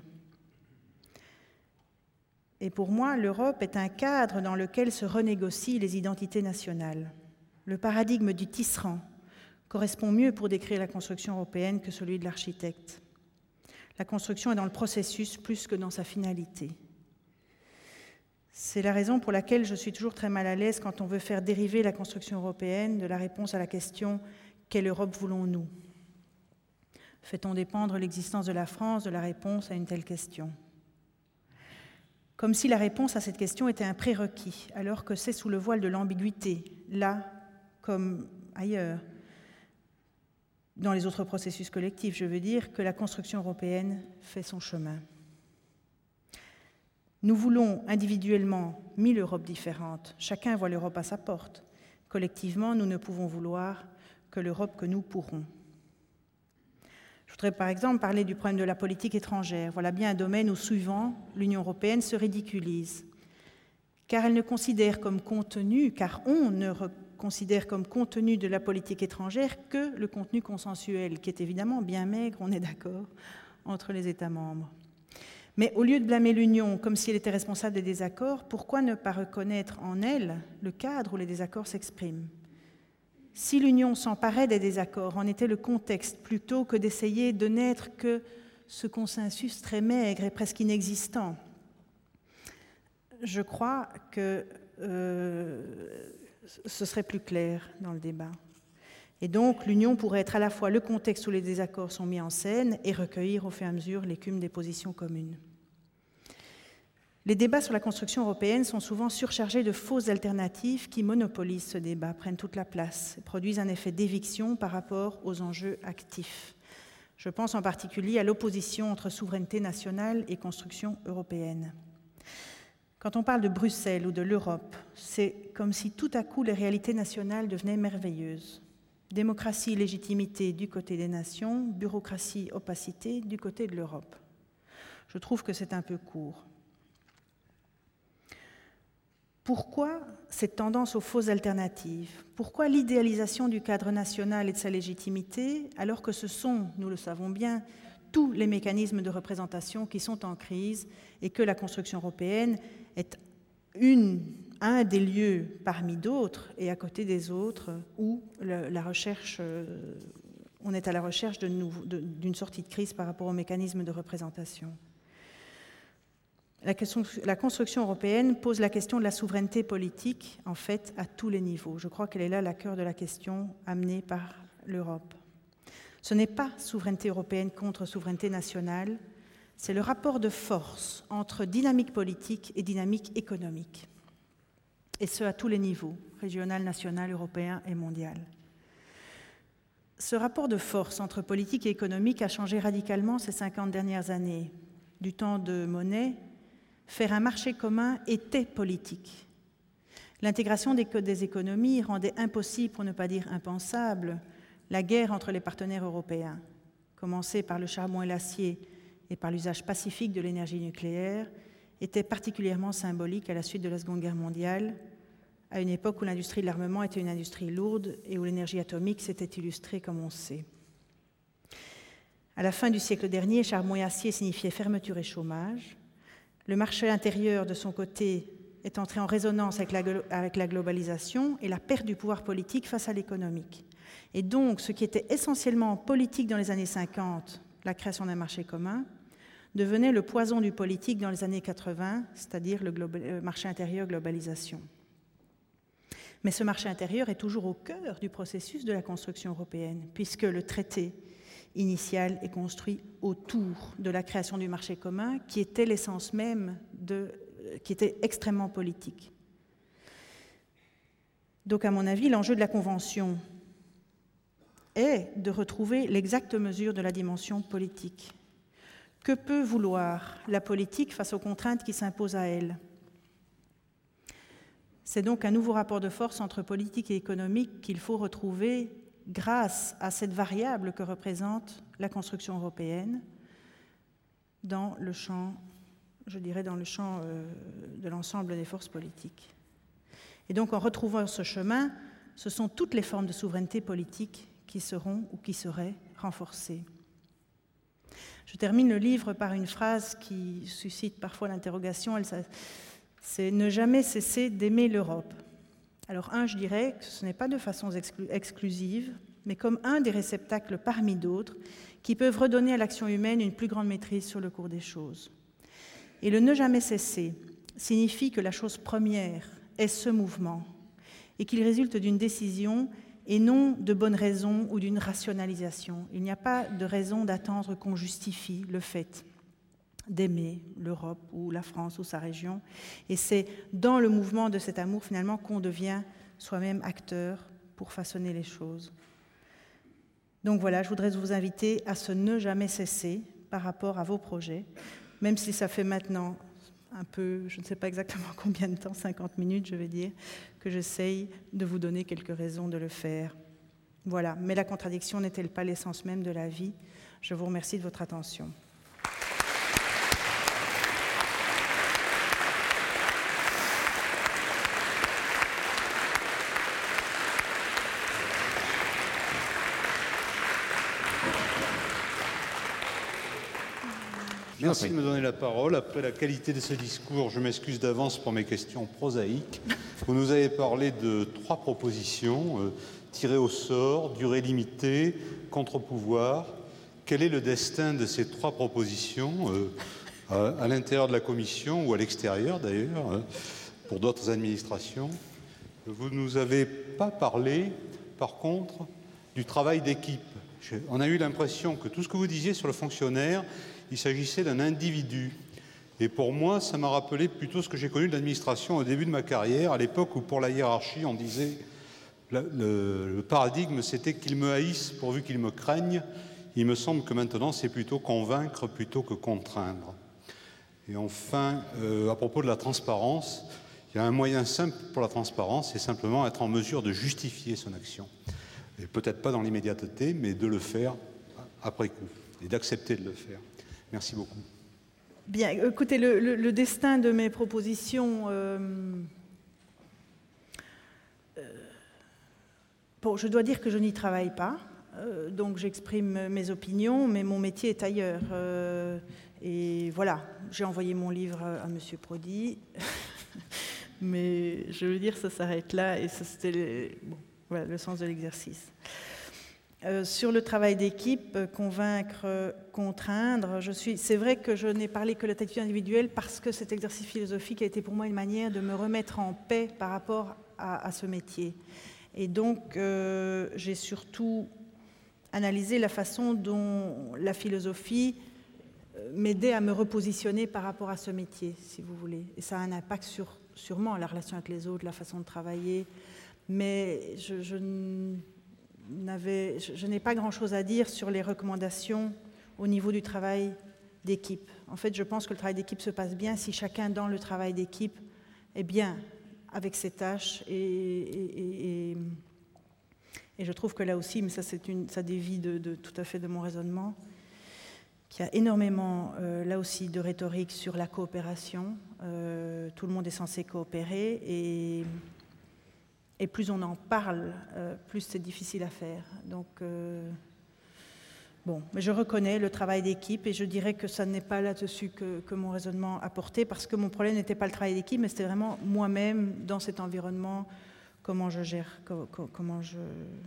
Et pour moi, l'Europe est un cadre dans lequel se renégocient les identités nationales. Le paradigme du tisserand correspond mieux pour décrire la construction européenne que celui de l'architecte. La construction est dans le processus plus que dans sa finalité. C'est la raison pour laquelle je suis toujours très mal à l'aise quand on veut faire dériver la construction européenne de la réponse à la question « Quelle Europe voulons-nous » ? Fait-on dépendre l'existence de la France de la réponse à une telle question ? Comme si la réponse à cette question était un prérequis, alors que c'est sous le voile de l'ambiguïté, là comme ailleurs, dans les autres processus collectifs, je veux dire, que la construction européenne fait son chemin. Nous voulons individuellement mille Europes différentes, chacun voit l'Europe à sa porte. Collectivement, nous ne pouvons vouloir que l'Europe que nous pourrons. Je voudrais par exemple parler du problème de la politique étrangère. Voilà bien un domaine où, souvent, l'Union européenne se ridiculise, car elle ne considère comme contenu, car on ne considère comme contenu de la politique étrangère que le contenu consensuel, qui est évidemment bien maigre, on est d'accord, entre les États membres. Mais au lieu de blâmer l'Union comme si elle était responsable des désaccords, pourquoi ne pas reconnaître en elle le cadre où les désaccords s'expriment ? Si l'Union s'emparait des désaccords, en était le contexte, plutôt que d'essayer de n'être que ce consensus très maigre et presque inexistant. Je crois que euh, ce serait plus clair dans le débat. Et donc, l'Union pourrait être à la fois le contexte où les désaccords sont mis en scène et recueillir au fur et à mesure l'écume des positions communes. Les débats sur la construction européenne sont souvent surchargés de fausses alternatives qui monopolisent ce débat, prennent toute la place et produisent un effet d'éviction par rapport aux enjeux actifs. Je pense en particulier à l'opposition entre souveraineté nationale et construction européenne. Quand on parle de Bruxelles ou de l'Europe, c'est comme si tout à coup les réalités nationales devenaient merveilleuses. Démocratie, légitimité du côté des nations, bureaucratie, opacité du côté de l'Europe. Je trouve que c'est un peu court. Pourquoi cette tendance aux fausses alternatives ? Pourquoi l'idéalisation du cadre national et de sa légitimité, alors que ce sont, nous le savons bien, tous les mécanismes de représentation qui sont en crise et que la construction européenne est une, un des lieux parmi d'autres et à côté des autres où le, la recherche, euh, on est à la recherche de nouveau, de, d'une sortie de crise par rapport aux mécanismes de représentation. La, question, la construction européenne pose la question de la souveraineté politique, en fait, à tous les niveaux. Je crois qu'elle est là la cœur de la question amenée par l'Europe. Ce n'est pas souveraineté européenne contre souveraineté nationale, c'est le rapport de force entre dynamique politique et dynamique économique. Et ce, à tous les niveaux, régional, national, européen et mondial. Ce rapport de force entre politique et économique a changé radicalement ces cinquante dernières années. Du temps de Monnet, faire un marché commun était politique. L'intégration des codes des économies rendait impossible, pour ne pas dire impensable, la guerre entre les partenaires européens, commencée par le charbon et l'acier et par l'usage pacifique de l'énergie nucléaire, était particulièrement symbolique à la suite de la Seconde Guerre mondiale, à une époque où l'industrie de l'armement était une industrie lourde et où l'énergie atomique s'était illustrée comme on sait. À la fin du siècle dernier, charbon et acier signifiaient fermeture et chômage. Le marché intérieur, de son côté, est entré en résonance avec la, avec la globalisation et la perte du pouvoir politique face à l'économique. Et donc, ce qui était essentiellement politique dans les années cinquante, la création d'un marché commun, devenait le poison du politique dans les années quatre-vingts, c'est-à-dire le, le marché intérieur globalisation. Mais ce marché intérieur est toujours au cœur du processus de la construction européenne, puisque le traité initial est construit autour de la création du marché commun, qui était l'essence même, de, qui était extrêmement politique. Donc, à mon avis, l'enjeu de la Convention est de retrouver l'exacte mesure de la dimension politique. Que peut vouloir la politique face aux contraintes qui s'imposent à elle ? C'est donc un nouveau rapport de force entre politique et économique qu'il faut retrouver grâce à cette variable que représente la construction européenne dans le champ, je dirais, dans le champ euh, de l'ensemble des forces politiques. Et donc, en retrouvant ce chemin, ce sont toutes les formes de souveraineté politique qui seront ou qui seraient renforcées. Je termine le livre par une phrase qui suscite parfois l'interrogation, elle, c'est « ne jamais cesser d'aimer l'Europe ». Alors, un, je dirais que ce n'est pas de façon exclu- exclusive, mais comme un des réceptacles parmi d'autres qui peuvent redonner à l'action humaine une plus grande maîtrise sur le cours des choses. Et le ne jamais cesser signifie que la chose première est ce mouvement et qu'il résulte d'une décision et non de bonnes raisons ou d'une rationalisation. Il n'y a pas de raison d'attendre qu'on justifie le fait d'aimer l'Europe ou la France ou sa région. Et c'est dans le mouvement de cet amour, finalement, qu'on devient soi-même acteur pour façonner les choses. Donc voilà, je voudrais vous inviter à ce ne jamais cesser par rapport à vos projets, même si ça fait maintenant un peu, je ne sais pas exactement combien de temps, cinquante minutes, je vais dire, que j'essaye de vous donner quelques raisons de le faire. Voilà, mais la contradiction n'est-elle pas l'essence même de la vie ? Je vous remercie de votre attention. Merci de me donner la parole. Après la qualité de ce discours, je m'excuse d'avance pour mes questions prosaïques. Vous nous avez parlé de trois propositions, euh, tirées au sort, durée limitée, contre-pouvoir. Quel est le destin de ces trois propositions, euh, à, à l'intérieur de la Commission ou à l'extérieur d'ailleurs, euh, pour d'autres administrations? Vous ne nous avez pas parlé, par contre, du travail d'équipe. On a eu l'impression que tout ce que vous disiez sur le fonctionnaire, il s'agissait d'un individu. Et pour moi, ça m'a rappelé plutôt ce que j'ai connu de l'administration au début de ma carrière, à l'époque où pour la hiérarchie, on disait, le, le, le paradigme, c'était qu'ils me haïssent pourvu qu'ils me craignent. Il me semble que maintenant, c'est plutôt convaincre plutôt que contraindre. Et enfin, euh, à propos de la transparence, il y a un moyen simple pour la transparence, c'est simplement être en mesure de justifier son action. Et peut-être pas dans l'immédiateté, mais de le faire après coup, et d'accepter de le faire. Merci beaucoup. Bien, écoutez, le, le, le destin de mes propositions, euh, euh, bon, je dois dire que je n'y travaille pas, euh, donc j'exprime mes opinions, mais mon métier est ailleurs. Euh, et voilà, j'ai envoyé mon livre à, à Monsieur Prodi, mais je veux dire, ça s'arrête là, et ça, c'était les, bon, voilà, le sens de l'exercice. Euh, sur le travail d'équipe, euh, convaincre, euh, contraindre, je suis, c'est vrai que je n'ai parlé que de l'attitude individuelle parce que cet exercice philosophique a été pour moi une manière de me remettre en paix par rapport à, à ce métier. Et donc, euh, j'ai surtout analysé la façon dont la philosophie m'aidait à me repositionner par rapport à ce métier, si vous voulez. Et ça a un impact sur, sûrement la relation avec les autres, la façon de travailler. Mais je, je n'avais, je, je n'ai pas grand-chose à dire sur les recommandations au niveau du travail d'équipe. En fait, je pense que le travail d'équipe se passe bien si chacun dans le travail d'équipe est bien avec ses tâches. Et, et, et, et je trouve que là aussi, mais ça, c'est une, ça dévie de, de, tout à fait de mon raisonnement, qu'il y a énormément, euh, là aussi, de rhétorique sur la coopération. Euh, tout le monde est censé coopérer et... Et plus on en parle, euh, plus c'est difficile à faire. Donc, euh, Bon, mais je reconnais le travail d'équipe et je dirais que ça n'est pas là-dessus que, que mon raisonnement a porté, parce que mon problème n'était pas le travail d'équipe, mais c'était vraiment moi-même dans cet environnement, comment je gère, comment je,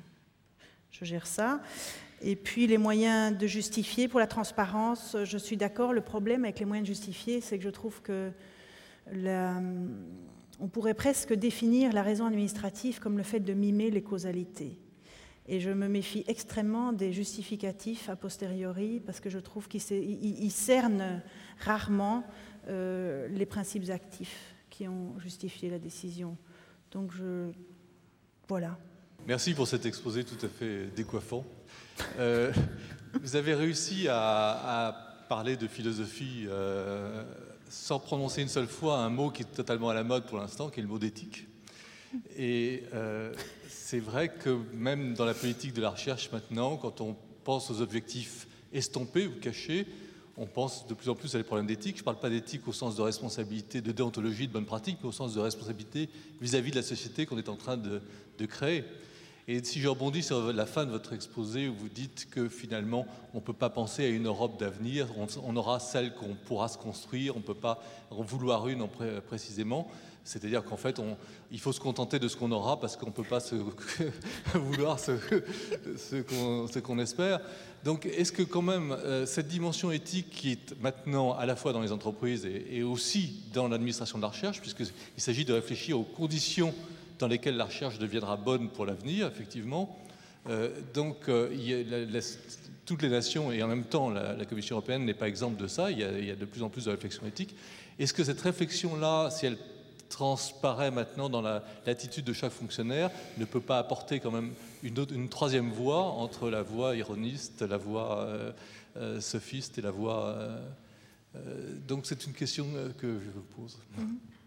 je gère ça. Et puis les moyens de justifier, pour la transparence, je suis d'accord. Le problème avec les moyens de justifier, c'est que je trouve que la, on pourrait presque définir la raison administrative comme le fait de mimer les causalités. Et je me méfie extrêmement des justificatifs a posteriori, parce que je trouve qu'ils ils cernent rarement euh, les principes actifs qui ont justifié la décision. Donc je... voilà. Merci pour cet exposé tout à fait décoiffant. Euh, vous avez réussi à, à parler de philosophie euh, sans prononcer une seule fois un mot qui est totalement à la mode pour l'instant, qui est le mot d'éthique. Et euh, c'est vrai que même dans la politique de la recherche maintenant, quand on pense aux objectifs estompés ou cachés, on pense de plus en plus à des problèmes d'éthique. Je ne parle pas d'éthique au sens de responsabilité, de déontologie, de bonne pratique, mais au sens de responsabilité vis-à-vis de la société qu'on est en train de, de créer. Et si je rebondis sur la fin de votre exposé, où vous dites que finalement, on ne peut pas penser à une Europe d'avenir, on, on aura celle qu'on pourra se construire, on ne peut pas en vouloir une en pré, précisément. C'est-à-dire qu'en fait, on, il faut se contenter de ce qu'on aura parce qu'on ne peut pas se vouloir ce, ce, qu'on, ce qu'on espère. Donc, est-ce que quand même, euh, cette dimension éthique qui est maintenant à la fois dans les entreprises et, et aussi dans l'administration de la recherche, puisqu'il s'agit de réfléchir aux conditions dans lesquelles la recherche deviendra bonne pour l'avenir, effectivement. Euh, donc, euh, il y a la, la, toutes les nations, et en même temps, la, la Commission européenne n'est pas exempte de ça, il y, a, il y a de plus en plus de réflexion éthique. Est-ce que cette réflexion-là, si elle transparaît maintenant dans la, l'attitude de chaque fonctionnaire, ne peut pas apporter quand même une, autre, une troisième voie entre la voie ironiste, la voie euh, euh, sophiste et la voie... Euh, euh, donc c'est une question que je vous pose. Mm-hmm.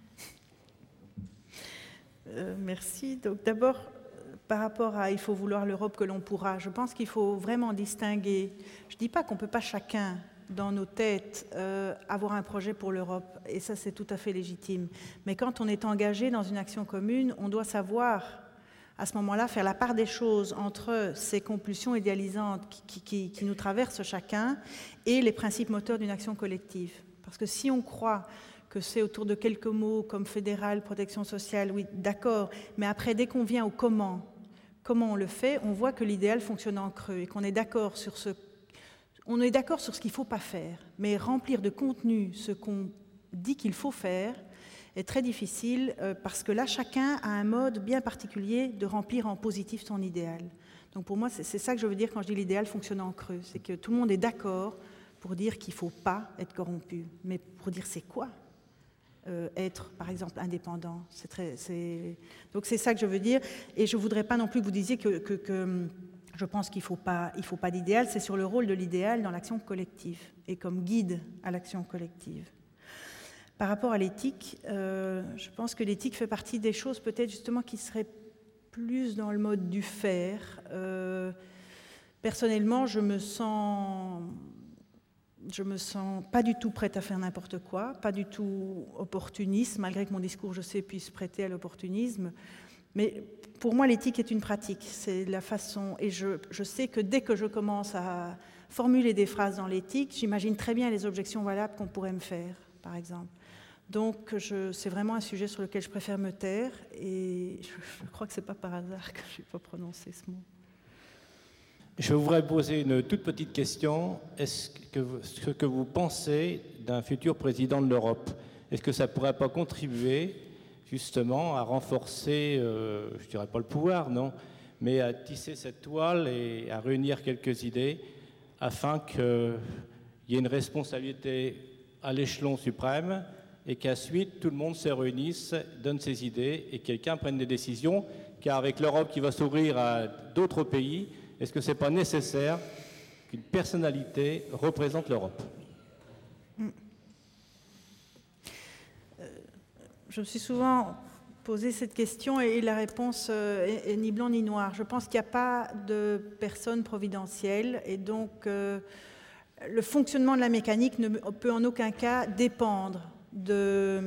Euh, merci. Donc d'abord, par rapport à « il faut vouloir l'Europe que l'on pourra », je pense qu'il faut vraiment distinguer. Je ne dis pas qu'on ne peut pas chacun, dans nos têtes, euh, avoir un projet pour l'Europe, et ça c'est tout à fait légitime. Mais quand on est engagé dans une action commune, on doit savoir, à ce moment-là, faire la part des choses entre ces compulsions idéalisantes qui, qui, qui nous traversent chacun et les principes moteurs d'une action collective. Parce que si on croit que c'est autour de quelques mots comme fédéral, protection sociale, oui, d'accord, mais après, dès qu'on vient au comment, comment on le fait, on voit que l'idéal fonctionne en creux et qu'on est d'accord sur ce On est d'accord sur ce qu'il ne faut pas faire, mais remplir de contenu ce qu'on dit qu'il faut faire est très difficile euh, parce que là, chacun a un mode bien particulier de remplir en positif son idéal. Donc pour moi, c'est, c'est ça que je veux dire quand je dis l'idéal fonctionne en creux. C'est que tout le monde est d'accord pour dire qu'il ne faut pas être corrompu. Mais pour dire c'est quoi euh, être, par exemple, indépendant. C'est très, c'est... Donc c'est ça que je veux dire. Et je ne voudrais pas non plus que vous disiez que... que, que je pense qu'il ne faut pas, il faut pas d'idéal, c'est sur le rôle de l'idéal dans l'action collective et comme guide à l'action collective. Par rapport à l'éthique, euh, je pense que l'éthique fait partie des choses peut-être justement qui seraient plus dans le mode du faire. Euh, personnellement, je me sens, je me sens pas du tout prête à faire n'importe quoi, pas du tout opportuniste, malgré que mon discours, je sais, puisse prêter à l'opportunisme. Mais pour moi, l'éthique est une pratique, c'est la façon, et je, je sais que dès que je commence à formuler des phrases dans l'éthique, j'imagine très bien les objections valables qu'on pourrait me faire, par exemple. Donc, je, c'est vraiment un sujet sur lequel je préfère me taire, et je, je crois que ce n'est pas par hasard que je n'ai pas prononcé ce mot. Je voudrais poser une toute petite question. Est-ce que vous, ce que vous pensez d'un futur président de l'Europe, est-ce que ça ne pourrait pas contribuer justement à renforcer, euh, je ne dirais pas le pouvoir, non, mais à tisser cette toile et à réunir quelques idées afin qu'il y ait une responsabilité à l'échelon suprême et qu'à suite, tout le monde se réunisse, donne ses idées et quelqu'un prenne des décisions, car avec l'Europe qui va s'ouvrir à d'autres pays, est-ce que ce n'est pas nécessaire qu'une personnalité représente l'Europe ? Mm. Je me suis souvent posé cette question et la réponse est, est ni blanc ni noir. Je pense qu'il n'y a pas de personne providentielle et donc euh, le fonctionnement de la mécanique ne peut en aucun cas dépendre de,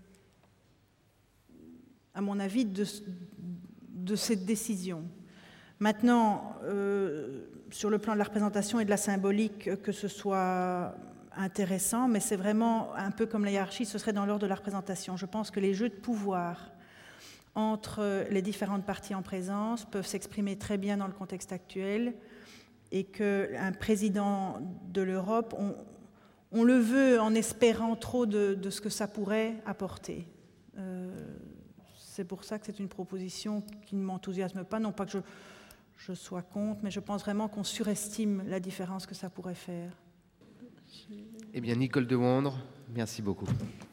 à mon avis, de, de cette décision. Maintenant, euh, sur le plan de la représentation et de la symbolique, que ce soit intéressant, mais c'est vraiment un peu comme la hiérarchie, ce serait dans l'ordre de la représentation. Je pense que les jeux de pouvoir entre les différentes parties en présence peuvent s'exprimer très bien dans le contexte actuel et qu'un président de l'Europe, on, on le veut en espérant trop de, de ce que ça pourrait apporter. Euh, c'est pour ça que c'est une proposition qui ne m'enthousiasme pas, non pas que je, je sois contre, mais je pense vraiment qu'on surestime la différence que ça pourrait faire. Eh bien, Nicole de Wandre, merci beaucoup.